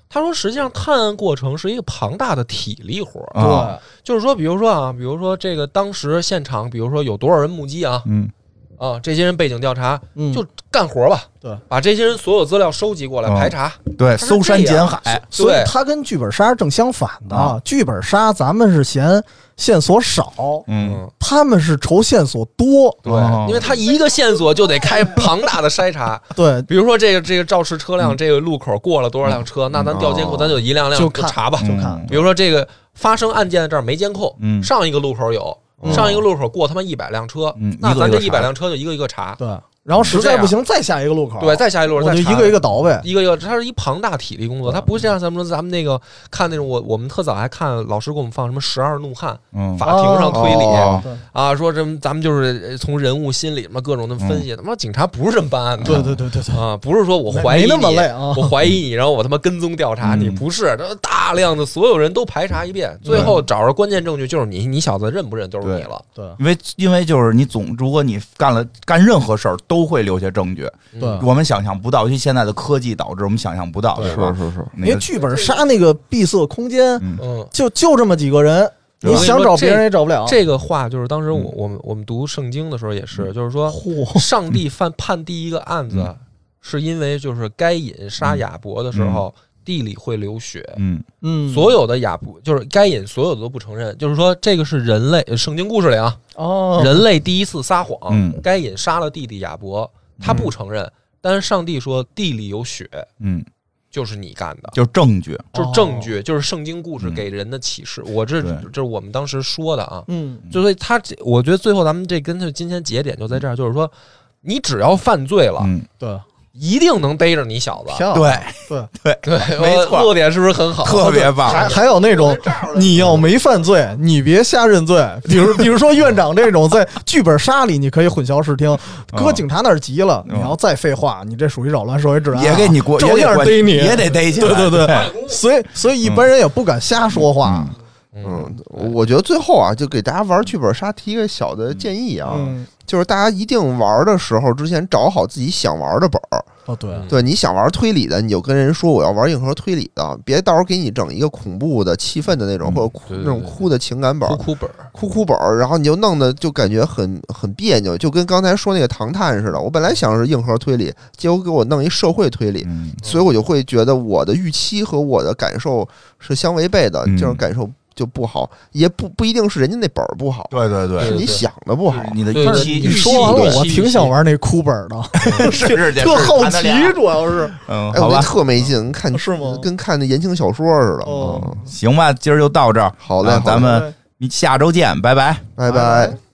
他说实际上探案过程是一个庞大的体力活， 啊对， 就是说，比如说啊，比如说这个当时现场，比如说有多少人目击啊， 嗯啊，这些人背景调查， 嗯就干活吧， 对， 把这些人所有资料收集过来哦排查， 对， 是搜山这样捡海， 所以对它跟剧本杀正相反的。 啊剧本杀咱们是嫌线索少， 嗯， 他们是愁线索多。 对哦， 因为他一个线索就得开庞大的筛查， 对， 比如说这个这个肇事车辆这个路口过了多少辆车，那咱调监控，咱就一辆辆就看查吧， 就看比如说这个发生案件的这儿没监控， 嗯上一个路口有， 嗯上一个路口过他妈一百辆车， 嗯那咱这一一个一个查百辆车就一个一个查， 对，然后实在不行再下一个路口， 对，再下一路再查我就一个一个倒呗。 一个一个，它是一庞大体力工作，它不像咱们说咱们那个看那种我我们特早还看老师给我们放什么十二怒汉， 嗯法庭上推理哦对啊，说这咱们就是从人物心理什么各种的分析，他妈警察不是这么办案的， 对对对对对， 啊，不是说我怀疑没那么你累啊我怀疑你，然后我他妈跟踪调查你， 嗯不是，这大量的所有人都排查一遍，最后找着关键证据就是你，你小子认不认都是你了， 对因为因为就是你总，如果你干了干任何事儿，都会留下证据， 对嗯我们想象不到，尤其现在的科技导致我们想象不到， 对是吧？ 是是是， 那个因为剧本杀那个闭塞空间嗯嗯， 就就这么几个人， 对你想找别人也找不了。 这个话就是当时我嗯我们我们读圣经的时候也是，就是说嚯， 上帝犯判第一个案子嗯， 是因为就是该隐杀亚伯的时候，地里会流血。 嗯嗯， 所有的亚伯就是该隐，所有的都不承认，就是说这个是人类圣经故事里啊， 哦， 人类第一次撒谎， 嗯该隐杀了弟弟亚伯，他不承认，但是上帝说地里有血， 嗯， 就是你干的， 就是证据， 就是证据，就是圣经故事给人的启示。我这对这是我们当时说的啊， 嗯， 就所以他这，我觉得最后咱们这跟这今天节点就在这儿，就是说你只要犯罪了， 嗯， 对， 一定能逮着你小子。 漂亮， 对对， 对， 对， 没错我落点是不是很好？ 特别棒， 还还有那种你要没犯罪，你别瞎认罪。比如比如说院长这种，在剧本杀里你可以混淆视听，搁警察那儿急了， 嗯你要再废话，你这属于扰乱社会治安啊， 也给你过， 照也得关样逮你， 也得逮起来， 对对对，所以所以一般人也不敢瞎说话。 嗯，我觉得最后啊，就给大家玩剧本杀提一个小的建议啊， 嗯， 就是大家一定玩的时候之前找好自己想玩的本儿。 哦对， 对，你想玩推理的，你就跟人说我要玩硬核推理的，别到时候给你整一个恐怖的、气氛的那种， 嗯或者哭对对对那种哭的情感本儿、 哭哭本儿， 哭哭本儿，然后你就弄得就感觉很很别扭，就跟刚才说那个唐探似的。我本来想是硬核推理，结果给我弄一社会推理， 嗯所以我就会觉得我的预期和我的感受是相违背的， 嗯这种感受就不好，也不不一定是人家那本儿不好， 对对对， 是你想的不好。 你的对对预期， 你预期说完了， 对我挺想玩那哭本的， 是是特好奇，主要是嗯， 哎，我那好吧， 特没劲，看是吗跟看那言情小说似的。 哦嗯行吧，今儿就到这儿， 好嘞， 啊好嘞咱们下周见，拜拜。 拜拜拜。